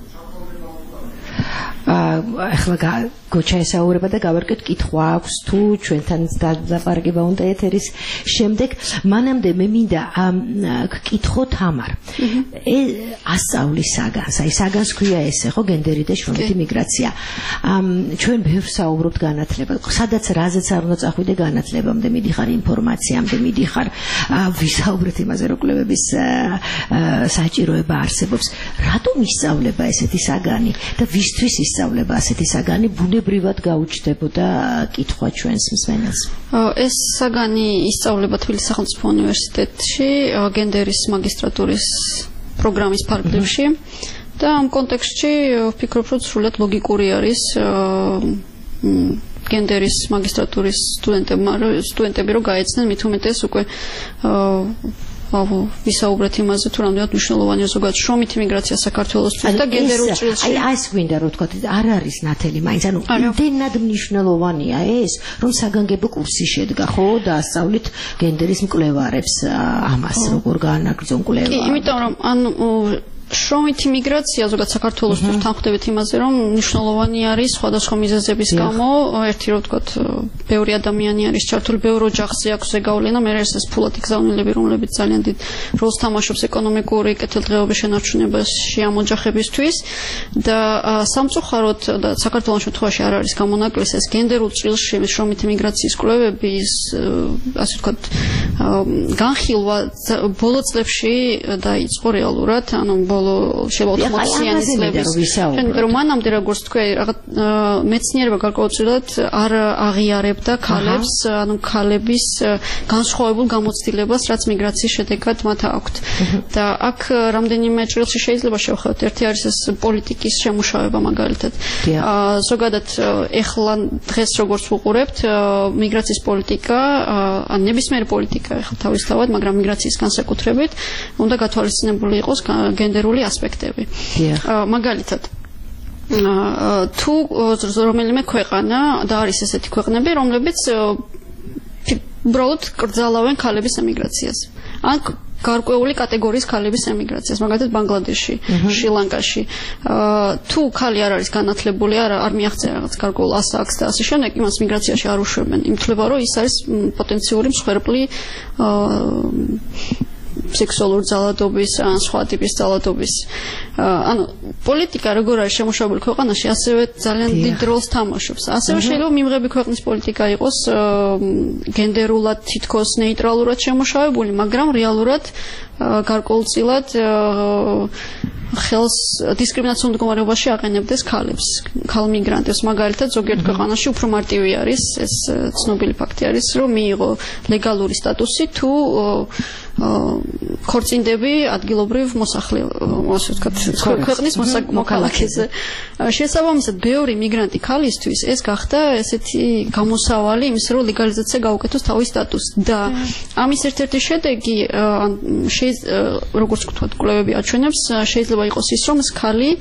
Speaker 3: ახლა გოჩა ესაურება და გავარკვეთ კითხვა აქვს თუ ჩვენთან დალაპარაკება უნდა ეთერის შემდეგ. მანამდე მე მინდა გკითხო თამარ. ასწავლის საგანს, აი საგანს ქვია ესე, ხო, გენდერი და შრომითი მიგრაცია. ჩვენ ბევრს საუბრობთ განათლებაზე. სადაც რაზეც არ უნდა წახვიდე განათლებამდე მიდიხარ, ინფორმაციამდე მიდიხარ, ვისაუბრეთ იმაზე, რომ კვლევების საჭიროება არსებობს. რატომ ისწავლება ესეთი საგანი და ვისთვის ისწავლება ასეთი საგანი? ბუნებრივად გაუჩნდებოდა კითხვა ჩვენს მსმენელს.
Speaker 4: ეს საგანი ისწავლება თბილისის სახელმწიფო უნივერსიტეტში, გენდერის მაგისტრატურის პროგრამის ფარგლებში და ამ კონტექსტში ვფიქრობ, რომ სრულად ლოგიკური არის გენდერის მაგისტრატურის სტუდენტებმა სტუდენტები რომ გაეცნენ, მით უმეტეს უკვე ვისაუბრეთ იმაზე, თუ რამდენად მნიშვნელოვანია ზოგადად შრომითი მიგრაცია საქართველოსთვის და გენდერულ ჭრილში. აი ეს გვინდა რომ თქვა, არ არის ნათელი მაინც, ანუ იმდენად მნიშვნელოვანია ეს, რომ საგანგებო კურსი შედგა, ხო, და ასწავლით გენდერის მკვლევარებს ამას, როგორ გაანაგრძონ კვლევა. კი, იმიტომ რომ ანუ შრომითი მიგრაცია ზოგადად საქართველოსთვის თანხმდებით იმაზე, რომ მნიშვნელოვანი არის სხვადასხვა მიზეზების გამო. ერთი რომ ვთქვათ, ბევრი ადამიანი არის ჩართული, ბევრ ოჯახზე აქვს ზეგავლენა, მე ეს ფულადი გზავნილები, რომლებიც ძალიან დიდ როლს თამაშობს ეკონომიკური კეთილდღეობის შენარჩუნებაში ამ ოჯახებისთვის და სამწუხაროდ და საქართველოს შემთხვევაში არ არის გამონაკლისი ეს გენდერულ ჭრილში შრომითი მიგრაციის კვლევები, ასე ვთქვათ, განხილვა ბოლო წლებში დაიწყო რეალურად, ანუ შეიძლება ოცდაათი წლების. იმიტომ რომ მანამდე როგორც თქვი, რაღაც მეცნიერება გარკვეულწილად არ აღიარებდა ქალებს, ანუ ქალების განსხვავებულ გამოცდილებას, რაც მიგრაციის შედეგად მათ აქვთ. და აქ რამდენიმე ჭრილში შეიძლება შევხედოთ. ერთი არის ეს პოლიტიკის შემუშავება მაგალითად. ზოგადად ეხლა დღეს როგორც ვუყურებთ, მიგრაციის პოლიტიკა, ან ნებისმიერი პოლიტიკა ეხლა თავისთავად, მაგრამ მიგრაციის განსაკუთრებით უნდა გათვალისწინებული იყოს გენდერული ასპექტები. მაგალითად, თუ რომელიმე ქვეყანა და არის ესეთი ქვეყნები, რომლებიც უბრალოდ კრძალავენ ქალების ემიგრაციას. ან გარკვეული კატეგორიის ქალების ემიგრაციას, მაგალითად ბანგლადეში, შრი-ლანკაში. თუ ქალი არ არის განათლებული, არ არ მიაღწია რაღაც გარკვეულ ასაკს და ასე შემდეგ, იმას მიგრაციაში არ უშვებენ. იმთვლება, რომ ის არის პოტენციური მსხვერპლი სექსუალური ძალადობის ან სხვა ტიპის ძალადობის. ანუ პოლიტიკა როგორ არის შემუშავებული ქვეყანაში, ასევე ძალიან დიდ როლს თამაშობს. ასევე შეიძლება მიმღები ქვეყნის პოლიტიკა იყოს გენდერულად თითქოს ნეიტრალურად შემუშავებული, მაგრამ რეალურად გარკვეულწილად ხელს დისკრიმინაციულ მდგომარეობაში აყენებდეს ქალებს, ქალ მიგრანტებს. მაგალითად, ზოგიერთ ქვეყანაში უფრო მარტივი არის, ეს ცნობილი ფაქტი არის, რომ მიიღო ლეგალური სტატუსი თუ ქორწინდები ადგილობრივ მოსახლე, ასე ვთქვათ, ქვეყნის მოქალაქეზე. შესაბამისად, ბევრი მიგრანტი ქალისთვის ეს გახდა ესეთი გამოსავალი იმის, რომ ლეგალიზაცია გაუკეთოს თავის სტატუსს და ამის ერთ-ერთი შედეგი როგორც ვთქვათ, კვლევები აჩვენებს, შეიძლება იყოს ის, რომ ქალი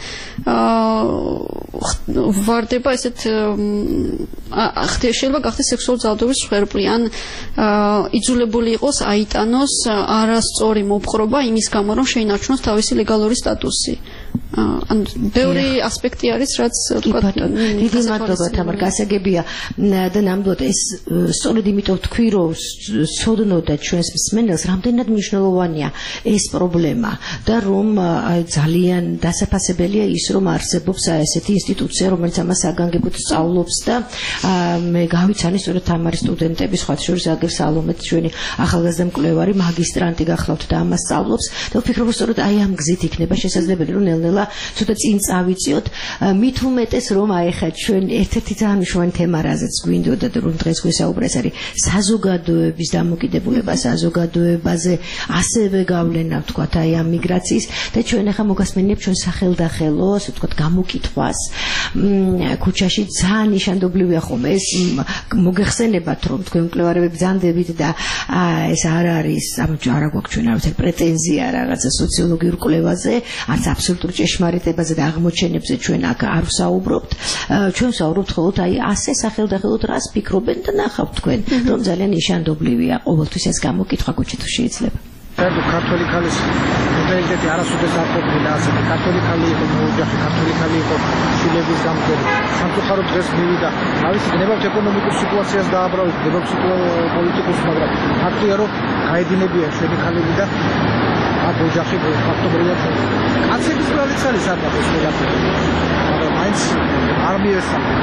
Speaker 4: ვარდება ესეთ შეიძლება გახდეს სექსუალური ძალადობის მსხვერპლი ან იძულებული იყოს აიტანოს არასწორი მოპყრობა იმის გამო, რომ შეინარჩუნოს თავისი ლეგალური სტატუსი. ან ბევრი ასპექტი არის, რაც ვთქვათ,
Speaker 3: დიდი მადლობა თამარ, გასაგებია და ნამდვილად ეს სწორედ იმიტომ ვთქვი, რომ სოდნო და ჩვენს მსმენელს რამდენად მნიშვნელოვანია ეს პრობლემა და რომ ძალიან დასაფასებელია ის, რომ არსებობს ესეთი ინსტიტუცია, რომელიც ამას საგანგებოდ სწავლობს და მე გავიცანი სწორედ თამარის სტუდენტები, სხვა შორის აგერ სალომეც ჩვენი ახალგაზრდა მკვლევარი მაგისტრანტი გახლავთ და ამას სწავლობს და ვფიქრობ, სწორედ აი ამ გზით იქნება შესაძლებელი, რომ ნელ-ნელა ცოტა წინ წავიწიოთ, მით უმეტეს რომ აი ხა ჩვენ ერთ-ერთი ძალიან მნიშვნელოვანი თემა, რაზეც გვინდოდა და რომ დღეს გვესაუბრა, ეს არის საზოგადოების დამოკიდებულება საზოგადოებაზე, ასევე გავლენა ვთქვათ აი ამ მიგრაციის და ჩვენ ახლა მოგასმენიებ ჩვენ სახელდახელო, ასე ვთქვათ, გამოკითხვას. ქუჩაში ძალიან ნიშანდობლივია ხოლმე ეს მოგეხსენებათ, რომ თქვენ მკვლევარები ბრძანდებით და ეს არ არის ამ არ აქვს ჩვენ არავითარი პრეტენზია რაღაცა სოციოლოგიურ კვლევაზე, არც აბსოლუტურ ჭეშმარიტებაზე და აღმოჩენებზე ჩვენ აქ არ ვსაუბრობთ. ჩვენ ვსაუბრობთ ხოლმე აი ასე სახელდახელოდ რას ფიქრობენ და ნახავთ თქვენ, რომ ძალიან ნიშანდობლივია ყოველთვის ეს გამოკითხვა ქუჩით შეიძლება.
Speaker 8: საერთოდ ქართველი ქალის მენტალიტეტი არასოდეს არ ყოფილა ასეთი. ქართველი ქალი იყო მოოჯახი, ქართველი ქალი იყო შვილების გამგებელი. სამწუხაროდ დღეს მივიდა თავისი გნებავთ ეკონომიკურ სიტუაციას დააბრალეთ, გნებავთ პოლიტიკურს, მაგრამ ფაქტია, რომ გაედინებიან ჩვენი ქალები და აქ ოჯახი ფაქტობრივად კაცების ბრალიც არის სადღაც ეს ყველაფერი. მაგრამ მაინც არ მიესწრაფა.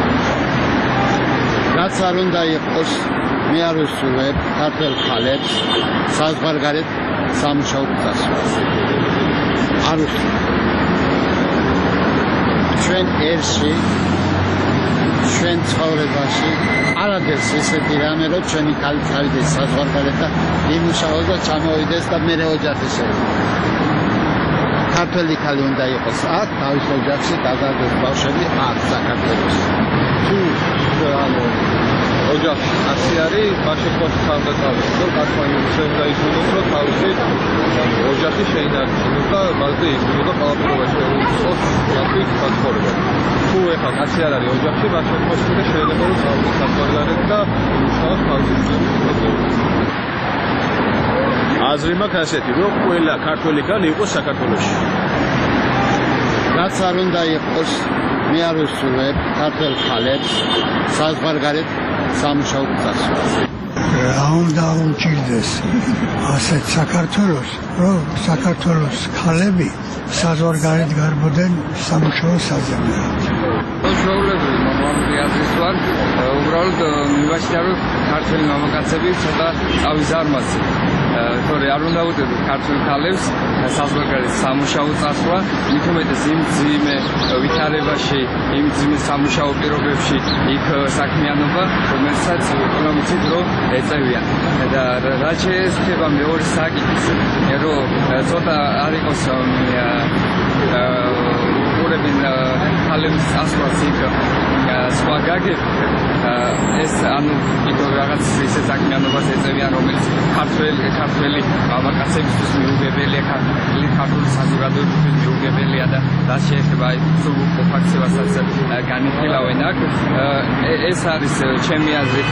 Speaker 9: რაც არ უნდა იყოს, მე არ ვისურვებ ქართველ ქალებს საზღვარგარეთ სამუშაო წასვლას. არ ვისურვებ. ჩვენ ერში, ჩვენ ცხოვრებაში არადერს ესეთი რამე, რომ ჩვენი ქალი წავიდეს საზღვარგარეთ და იმუშაოს და ჩამოვიდეს და მერე ოჯახი შეეძინოს. ქართველი ქალი უნდა იყოს აქ, თავის ოჯახში დაზარდეს ბავშვები აქ საქართველოში.
Speaker 10: თუ ანუ ოჯახი ასე არის, მას შეხვედრა ხანდაკავდეს, რომ კაცმა იმუშავოს უნდა იზრუნოს, რომ თავისი ოჯახი შეინარჩუნოს და მასზე იზრუნოს და ყველაფერი შეუწყოს მათი ცხოვრება. თუ ეხლა კაცი არ არის ოჯახში, მას შეხვედრა შეიძლება რომ წავიდეს საზღვარგარეთ და იმუშაოს თავისი ცხოვრება.
Speaker 11: აზრი მაქვს ასეთი, რომ ყველა ქართველი ქალი იყოს საქართველოში.
Speaker 9: რაც არ უნდა იყოს, მე არ ვისურვებ ქართველ ქალებს საზღვარგარეთ სამუშაო წასვლას.
Speaker 12: რა უნდა უჭირდეს ასეთ საქართველოს, რომ საქართველოს ქალები საზღვარგარეთ გარბოდნენ სამუშაო საზეიმოდ.
Speaker 13: ჩვეულებრივი მომავალი აზრის ვარ, უბრალოდ მივაჩნია, რომ ქართველი მამაკაცები ცოტა წავიზარმაცენ. თორე არ უნდა უტირდეთ ქართველ ქალებს საზღვარგარეთ სამუშაო წასვლა, მით უმეტეს იმ ძიმე ვითარებაში, იმ ძიმე სამუშაო პირობებში იქ საქმიანობა, რომელსაც ეკონომიკით რომ ეწევიან. და რაც შეეხება მეორე საკითხს, რომ ცოტა არ იყოს ყურებინ ქალების წასვლას იქ სხვა გაგები, ეს ანუ იქ რაღაც ისე საქმიანობას ეწევიან, რომელიც ქართველი ქართველი მამაკაცებისთვის მიუღებელია, ქართული ქართული საზოგადოებისთვის მიუღებელია და რაც შეეხება აი სულ ფაქცევასაც განიხილავენ აქ. ეს არის ჩემი აზრით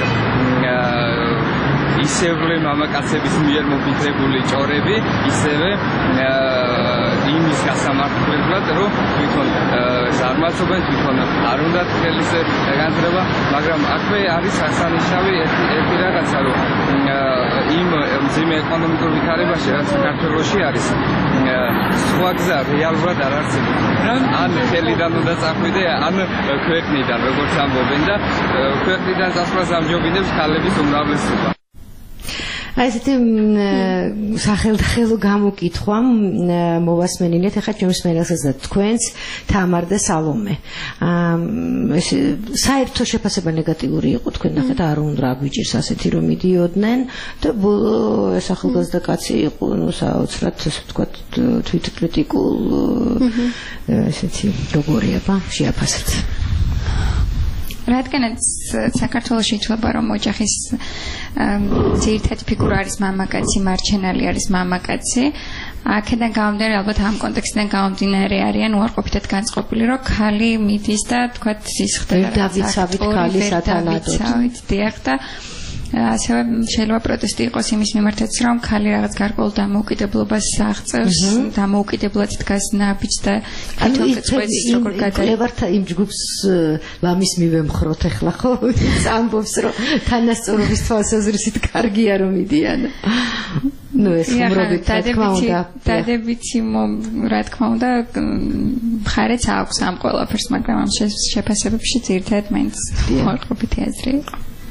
Speaker 13: ისევე მამაკაცების მიერ მოფიქრებული ჭორები, ისევე იმის გასამართლებლად, რომ თვითონ ზარმაცობენ, თვითონ არ უნდათ ხელის განძრევა, მაგრამ აქვე არის აღსანიშნავი ერთი რაღაცა, რომ იმ მძიმე ეკონომიკურ ვითარებაში, რაც საქართველოში არის, სხვა გზა რეალურად არ არსებობს. ან ხელიდან უნდა წახვიდე, ან ქვეყნიდან, როგორც ამბობენ და ქვეყნიდან წასვლას ამჯობინებს ქალების უმრავლესობა.
Speaker 3: აი ესეთი სახელდახელო გამოკითხვა მოვასმენინეთ ახლა ჩემს მენელსაც და თქვენს თამარ და სალომე. ეს საერთო შეფასება ნეგატიური იყო თქვენ ნახეთ არ უნდა რა გვიჭირს ასეთი რომ მიდიოდნენ და ბოლო ეს ახალგაზრდა კაცი იყო ნუ საოცრად ესე ვთქვათ თვითკრიტიკულ ესეთი როგორია შეაფასეთ.
Speaker 5: რადგანაც საქართველოში ითვლება რომ ოჯახის ძირითადი ფიგურა არის მამაკაცი, მარჩენალი არის მამაკაცი. აქედან გამომდინარე ალბათ ამ კონტექსტიდან გამომდინარე არიან უარყოფითად განწყობილი რომ ქალი მიდის და თქვათ ის ხდება
Speaker 3: დავიცავით ქალი სათანადოდ.
Speaker 5: დიახ და ასევე შეიძლება პროტესტი იყოს იმის მიმართაც რომ ქალი რაღაც გარკვეულ დამოუკიდებლობას აღწევს, დამოუკიდებლად დგას ნაბიჯს და თვითონ წვედის როგორ გადაიღებთ
Speaker 3: იმ ჯგუფს ლამის მივემხროთ ახლა ხო? ამბობს რომ თანასწორობის თვალსაზრისით კარგია რომ მიდიან. ნუ ეს ხუმრობით რა თქმა უნდა.
Speaker 5: დადებითი რა თქმა უნდა მხარეც აქვს ამ ყველაფერს, მაგრამ ამ შეფასებებში ძირითადად მაინც უარყოფითი აზრი იყო.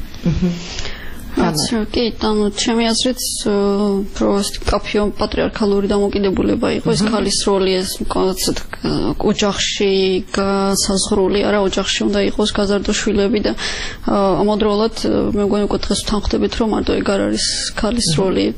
Speaker 4: კი, ანუ ჩემი აზრით პროსტ კაფეო პატრიარქალური დამოკიდებულება იყო ეს ქალის როლი ეს ოჯახში გასაზღვრული არა ოჯახში უნდა იყოს გაზარდო შვილები და ამავდროულად მე მგონი უკვე დღეს ვთანხმდებით რომ მარტო ეგ არ არის ქალის როლი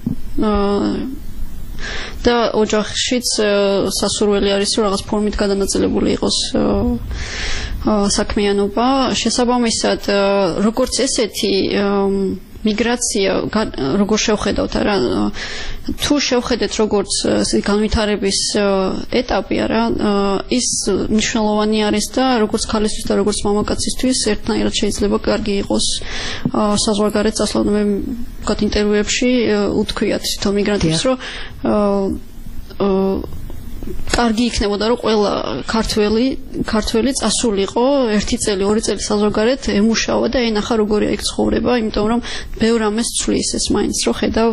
Speaker 4: და ოჯახშიც სასურველი არის რომ რაღაც ფორმით გადანაწილებული იყოს საქმიანობა შესაბამისად როგორც ესეთი მიგრაცია როგორ შევხედავთ არა თუ შევხედეთ როგორც განვითარების ეტაპი არა ის მნიშვნელოვანი არის და როგორც ქალისთვის და როგორც მამაკაცისთვის ერთნაირად შეიძლება კარგი იყოს საზღვარგარეთ წასვლამ მე ვქოთ ინტერვიუებში უთქვიათ თვითონ მიგრანტებს რომ კარგი იქნებოდა რომ ყველა ქართველი ქართველი წასულიყო ერთი წელი ორი წელი საზღვარგარეთ ემუშავა და ენახა როგორია იქ ცხოვრება იმიტომ რომ ბევრ ამას ცვლის ეს მაინც რომ ხედავ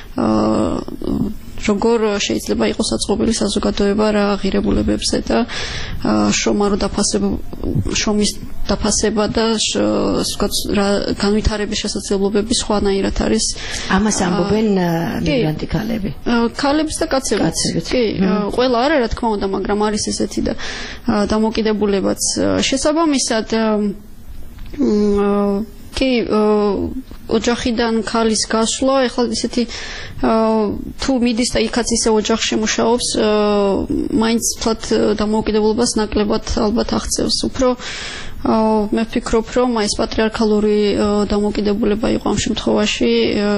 Speaker 4: როგორ შეიძლება იყოს აწყობილი საზოგადოება რა ღირებულებებზე და შრომა რო დაფასება შრომის დაფასება და რა განვითარების შესაძლებლობები სხვანაირად არის
Speaker 3: ამას ამბობენ მიგრანტი ქალები
Speaker 4: ქალებიც და კაცებიც კი ყველა არა რა თქმა უნდა მაგრამ არის ესეთი და დამოკიდებულებაც შესაბამისად კი ოჯახიდან ქალის გასვლა ეხლა ისეთი თუ მიდის და იქაც ისე ოჯახში მუშაობს მაინც თქვათ დამოუკიდებლობას ნაკლებად ალბათ აღწევს უფრო მე ვფიქრობ რომ ეს პატრიარქალური დამოუკიდებულება იყო ამ შემთხვევაში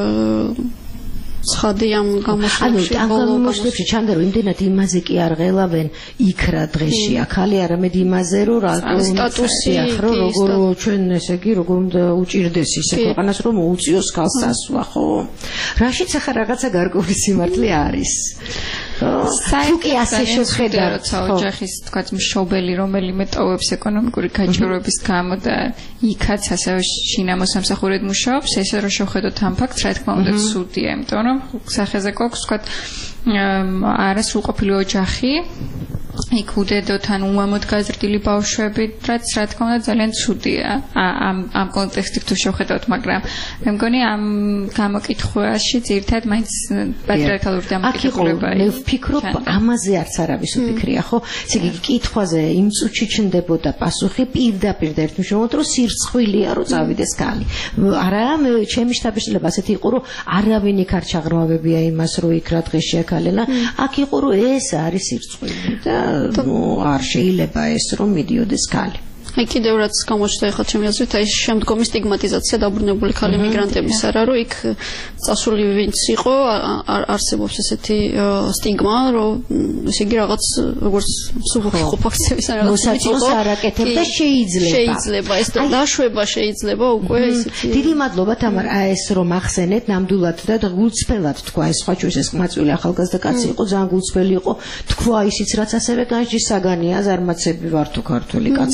Speaker 4: ცხადი ამ გამოსვლებში
Speaker 3: ანუ ამ გამოსვლებში ჩანდა რომ იმდენად იმაზე კი არ ღელავენ იქ რა დღეში აქალი არამედ იმაზე რომ რა
Speaker 4: სტატუსი
Speaker 3: ახრო როგორ ჩვენ ესე იგი როგორ უნდა უჭირდეს ისე ქვეყანას რომ უწიოს ქალს ასვლა ხო რაშიც ახლა რაღაცა გარკვეული სიმართლე არის თუ კი ასე შევხედა
Speaker 5: როცა ოჯახის თქვათ მშობელი რომელიმე ტოვებს ეკონომიკური გაჭირვების გამო და იქაც ასევე შინამო სამსახურად მუშაობს ესე რომ შევხედოთ ამ ფაქტს რა თქმა უნდა ცუდია იმიტომ რომ სახეზე გვაქვს თქვათ არასრულყოფილი ოჯახი იქ უდედოთ ან უამოდ გაზრდილი ბავშვები რაც რა თქმა უნდა ძალიან ცუდია ამ ამ კონტექსტით თუ შევხედავთ მაგრამ მე მგონი ამ გამოკითხვაში ძირითადად მაინც პატრიარქალური დამოკიდებულება
Speaker 3: მე ვფიქრობ ამაზე არც არავის უფიქრია ხო ესე იგი კითხვაზე იმ წუთში ჩნდებოდა პასუხი პირდაპირ და ერთმნიშვნელოვნად რომ სირცხვილია რომ წავიდეს ქალი არა მე ჩემი შტაბიშილება ასეთი იყო რომ არავინ იქ არ ჩაღრმავებია იმას რომ იქ რა დღეშია ქალილა აქ იყო რომ ეს არის სირცხვილი და ნუ არ შეიძლება ეს რომ მიდიოდეს ქალი
Speaker 4: აი კიდევ რაც გამოჩნდა ახლა ჩემი აზრით აი შემდგომი სტიგმატიზაცია დაბრუნებული ქალი მიგრანტების არა რომ იქ წასული ვინც იყო არსებობს ესეთი სტიგმა რომ ესე იგი რაღაც როგორც სუბუქი ყოფაქცევის არა რაღაც
Speaker 3: იყო არაკეთებდა შეიძლება
Speaker 4: შეიძლება ეს დაშვება შეიძლება უკვე ესეთი
Speaker 3: დიდი მადლობა თამარ აი ეს რომ ახსენეთ ნამდვილად და გულწრფელად თქვა ეს სხვა ჩვენს ეს მაწვილი ახალგაზრდა კაცი იყო ძალიან გულწრფელი იყო თქვა ისიც რაც ასევე განჯის საგანია ზარმაცები ვარ თუ ქართველი კაცებიო და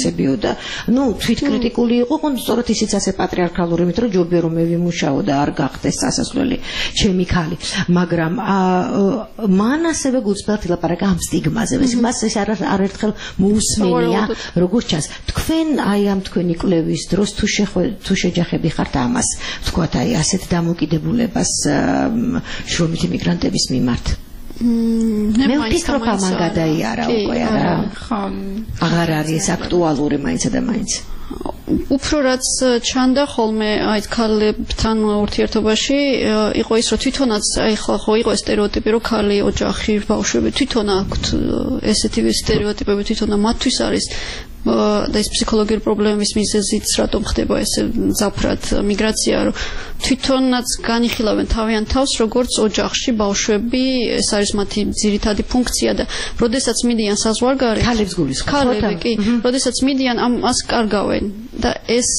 Speaker 3: და ნუ თვითკრიტიკული იყო, ხომ სწორედ ისიც ასე პატრიარქალური, იმიტომ რომ ჯობია რომ მე ვიმუშაო და არ გახდეს წასასვლელი ჩემი ქალი, მაგრამ მან ასევე გულწრფელად ილაპარაკა ამ სტიგმაზე. მას ეს არ ერთხელ მოусმენია, როგორც ჩანს. თქვენ აი ამ თქვენი კვლევის დროს თუ თუ შეჯახები ხართ ამას, ვთქვათ აი ასეთ დამოკიდებულებას შრომითი მიგრანტების მიმართ. მე ვფიქრობ ამან გადაიარა უკვე არა. ხო. აღარ არის აქტუალური მაინცა და მაინც.
Speaker 4: უფრო რაც ჩანდა ხოლმე აი ქალებთან ურთიერთობაში იყო ის რომ თვითონაც აი ხო იყო სტერეოტიპი რომ ქალი ოჯახი ბავშვები თვითონ აქვთ ესეთი სტერეოტიპები თვითონ მათთვის არის და ეს ფსიქოლოგიური პრობლემების მიზეზიც რატომ ხდება ესე მძაფრად მიგრაცია რომ თვითონაც განიხილავენ თავიანთ თავს როგორც ოჯახში ბავშვები ეს არის მათი ძირითადი ფუნქცია და როდესაც მიდიან საზღვარგარეთ
Speaker 3: ქალებს გულისხმობთ
Speaker 4: ქალები კი როდესაც მიდიან ამას კარგავენ და ეს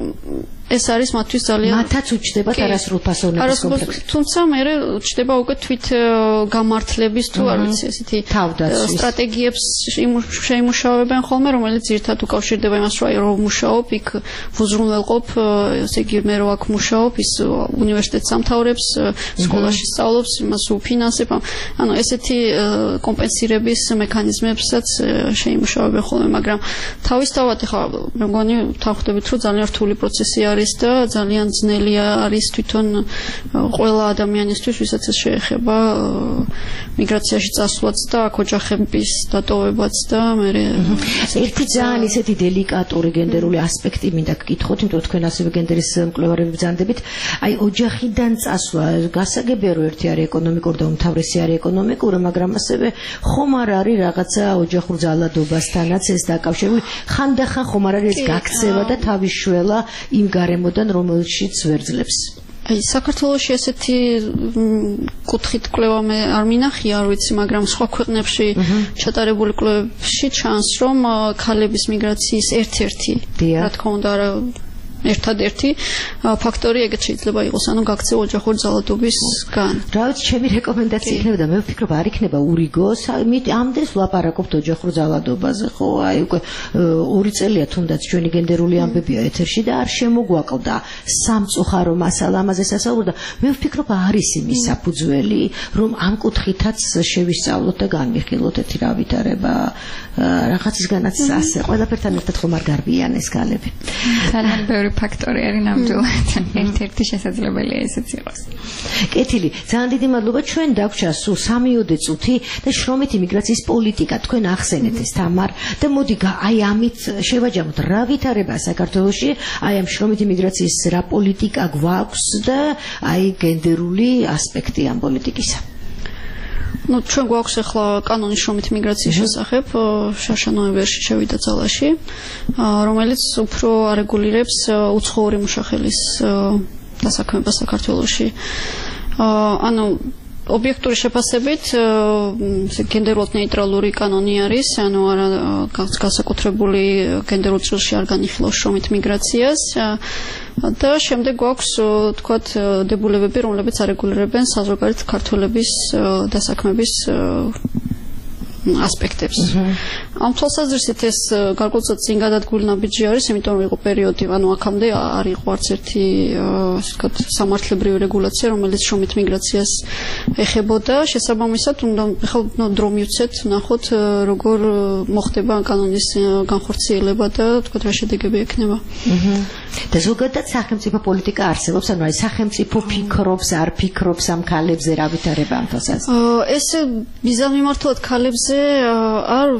Speaker 4: ეს არის მათთვის ძალიან
Speaker 3: მათაც უჩნდებათ არასრულფასოვნების კომპლექსი.
Speaker 4: თუმცა მე ჩდება უკვე თვით გამართლების თუ არ ვიცი ესეთი სტრატეგიებს შეიმუშავებენ ხოლმე, რომელიც ერთად უკავშირდება იმას, რომ აი რომ მუშაობ, იქ ვუზრუნველყოფ, ესე იგი მე რო აქ მუშაობ, ის უნივერსიტეტს ამთავრებს, სკოლაში სწავლობს, იმას უფინანსებ. ანუ ესეთი კომპენსირების მექანიზმებსაც შეიმუშავებენ ხოლმე, მაგრამ თავისთავად ახლა მე მგონი თავხდებით, რომ ძალიან რთული პროცესი არის და ძალიან ძნელი არის თვითონ ყველა ადამიანისთვის, ვისაც ეს შეეხება მიგრაციაში წასვლაც და აქ ოჯახების დატოვებაც და მე
Speaker 3: ერთი ძალიან ისეთი დელიკატური გენდერული ასპექტი მინდა გკითხოთ, იმიტომ რომ თქვენ ასევე გენდერის მკვლევარები ბრძანდებით, აი ოჯახიდან წასვლა გასაგებია რომ ერთი არის ეკონომიკური და უმთავრესი არის ეკონომიკური, მაგრამ ასევე ხომ არ არის რაღაცა ოჯახურ ძალადობასთანაც ეს დაკავშირებული, ხანდახან ხომ არ არის ეს გაქცევა და თავის შველა იმ გარემოდან რომელშიც ვერძლებს.
Speaker 4: აი საქართველოში ესეთი კუთხით კვლევა მე არ მინახია, არ ვიცი, მაგრამ სხვა ქვეყნებში ჩატარებული კვლევებში ჩანს, რომ ქალების მიგრაციის ერთ-ერთი, რა თქმა უნდა, ერთადერთი ფაქტორი ეგეც შეიძლება იყოს, ანუ გაქცევა ოჯახური ძალადობისგან.
Speaker 3: რა ვიცი, ჩემი რეკომენდაცია იქნება და მე ვფიქრობ არ იქნება ურიგოს, ამდენს ვლაპარაკობთ ოჯახურ ძალადობაზე, ხო, აი უკვე ორი წელია თუნდაც ჩვენი გენდერული ამბებია ეთერში და არ შემოგვაკლდა სამწუხარო მასალა ამაზე სასაუბრო და მე ვფიქრობ არის იმის საფუძველი, რომ ამ კუთხითაც შევისწავლოთ და განვიხილოთ ერთი რა ვითარება რაღაცისგანაც ასე ყველაფერთან ერთად ხომ არ გარბიან ეს ქალები.
Speaker 5: ძალიან ბევრი ფაქტორი არის ნამდვილად. ერთ-ერთი შესაძლებელია ესეც იყოს.
Speaker 3: კეთილი, ძალიან დიდი მადლობა. ჩვენ დაგვრჩა სულ სამიოდე წუთი და შრომითი მიგრაციის პოლიტიკა თქვენ ახსენეთ ეს თამარ და მოდი აი ამით შევაჯამოთ რა ვითარება საქართველოში, აი ამ შრომითი მიგრაციის რა პოლიტიკა გვაქვს და აი გენდერული ასპექტი ამ პოლიტიკისა.
Speaker 4: ну ჩვენ გვაქვს ახლა კანონი შრომითი მიგრაციის შესახებ შარშა ნოემბერში შევიდა ძალაში რომელიც უფრო არეგულირებს უცხოური მუშახელის დასაქმებას საქართველოში ანუ ობიექტური შეფასებით გენდერულად ნეიტრალური კანონი არის ანუ არა განსაკუთრებული გენდერულ წილში არ განიხილავს შრომით მიგრაციას და შემდეგ გვაქვს თქვათ დებულებები რომლებიც არეგულირებენ საზოგადოებრივ ქართველების დასაქმების ასპექტებს. ამ თვალსაზრისით ეს გარკვეულწილად წინ გადადგმული ნაბიჯი არის, იმიტომ რომ იყო პერიოდი, ანუ აქამდე არ იყო არც ერთი ასე ვთქვათ სამართლებრივი რეგულაცია, რომელიც შრომით მიგრაციას ეხებოდა. შესაბამისად, უნდა ახლა დრო მივცეთ, ნახოთ როგორ მოხდება კანონის განხორციელება და ვთქვათ რა შედეგები ექნება.
Speaker 3: და ზოგადად სახელმწიფო პოლიტიკა არსებობს, ანუ აი სახელმწიფო ფიქრობს, არ ფიქრობს ამ ქალებზე, რა ვითარება ამ თვალსაზრისით?
Speaker 4: ეს მიზანმიმართულად ქალებზე არ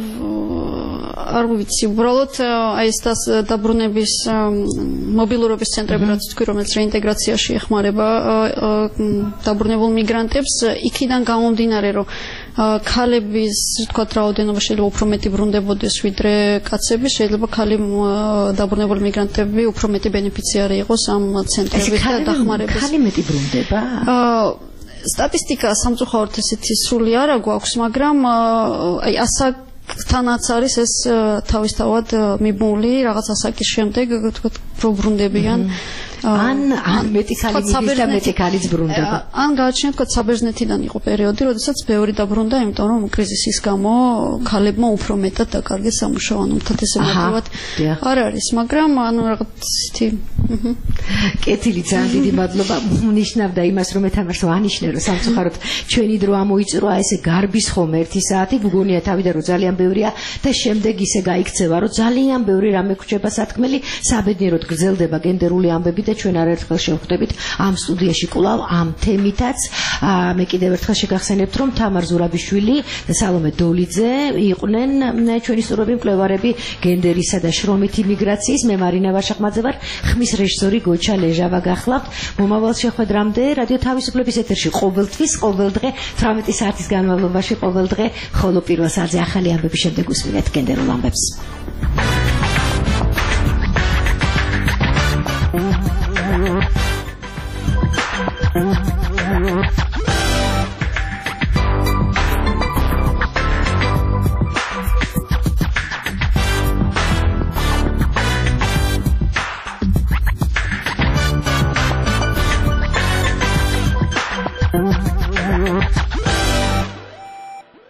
Speaker 4: არ ვიცი, უბრალოდ აი ეს დაბრუნების მობილურობის ცენტრები რაც თქვი, რომელიც რეინტეგრაციაში ეხმარება დაბრუნებულ მიგრანტებს, იქიდან გამომდინარე, რომ ქალების, თქვათ, რაოდენობა შეიძლება უფრო მეტი ბრუნდებოდეს ვიდრე კაცები, შეიძლება ქალი დაბრუნებული მიგრანტები უფრო მეტი ბენეფიციარი იყოს ამ ცენტრების და დახმარების.
Speaker 3: ქალი მეტი ბრუნდება?
Speaker 4: სტატისტიკა სამწუხაროდ ესეთი სრული არა გვაქვს, მაგრამ აი ასაკთანაც არის ეს თავისთავად მიბმული რაღაც ასაკის შემდეგ, თქვათ, პრობრუნდებიან.
Speaker 3: ან ან მეტი ქალი მიდის და მეტი ქალიც ბრუნდება.
Speaker 4: ან გააჩნიათ, თქო, საბერძნეთიდან იყო პერიოდი, როდესაც ბევრი დაბრუნდა, იმიტომ რომ კრიზისის გამო ქალებმა უფრო მეტად დაკარგეს სამუშაო, ანუ მთათესებრივად არ არის, მაგრამ ანუ რაღაც ისეთი
Speaker 3: კეთილი ძალიან დიდი მადლობა. ნიშნავდა იმას, რომ ეთამაშო ანიშნე, რომ სამწუხაროდ ჩვენი დრო ამოიწურა, ესე გარბის ხომ ერთი საათი, მგონია თავიდან რომ ძალიან ბევრია და შემდეგ ისე გაიქცევა, რომ ძალიან ბევრი რამე გვჭება სათქმელი, საბედნიეროდ გრძელდება გენდერული ამბები და ჩვენ არაერთხელ შევხვდებით ამ სტუდიაში კვლავ ამ თემითაც. მე კიდევ ერთხელ შეგახსენებთ, რომ თამარ ზურაბიშვილი და სალომე დოლიძე იყვნენ ჩვენი სტუმრები, მკვლევარები გენდერისა და შრომით იმიგრაციის. მე მარინა ვაშახმაძე ვარ, ხმის რეჟისორი გოჩა ლეჟავა გახლავთ. მომავალ შეხვედრამდე რადიო თავისუფლების ეთერში ყოველთვის, ყოველდღე თვრამეტი საათის განმავლობაში, ყოველდღე, ხოლო პირველ საათზე ახალი ამბების შემდეგ უსმინეთ გენდერულ ამბებს.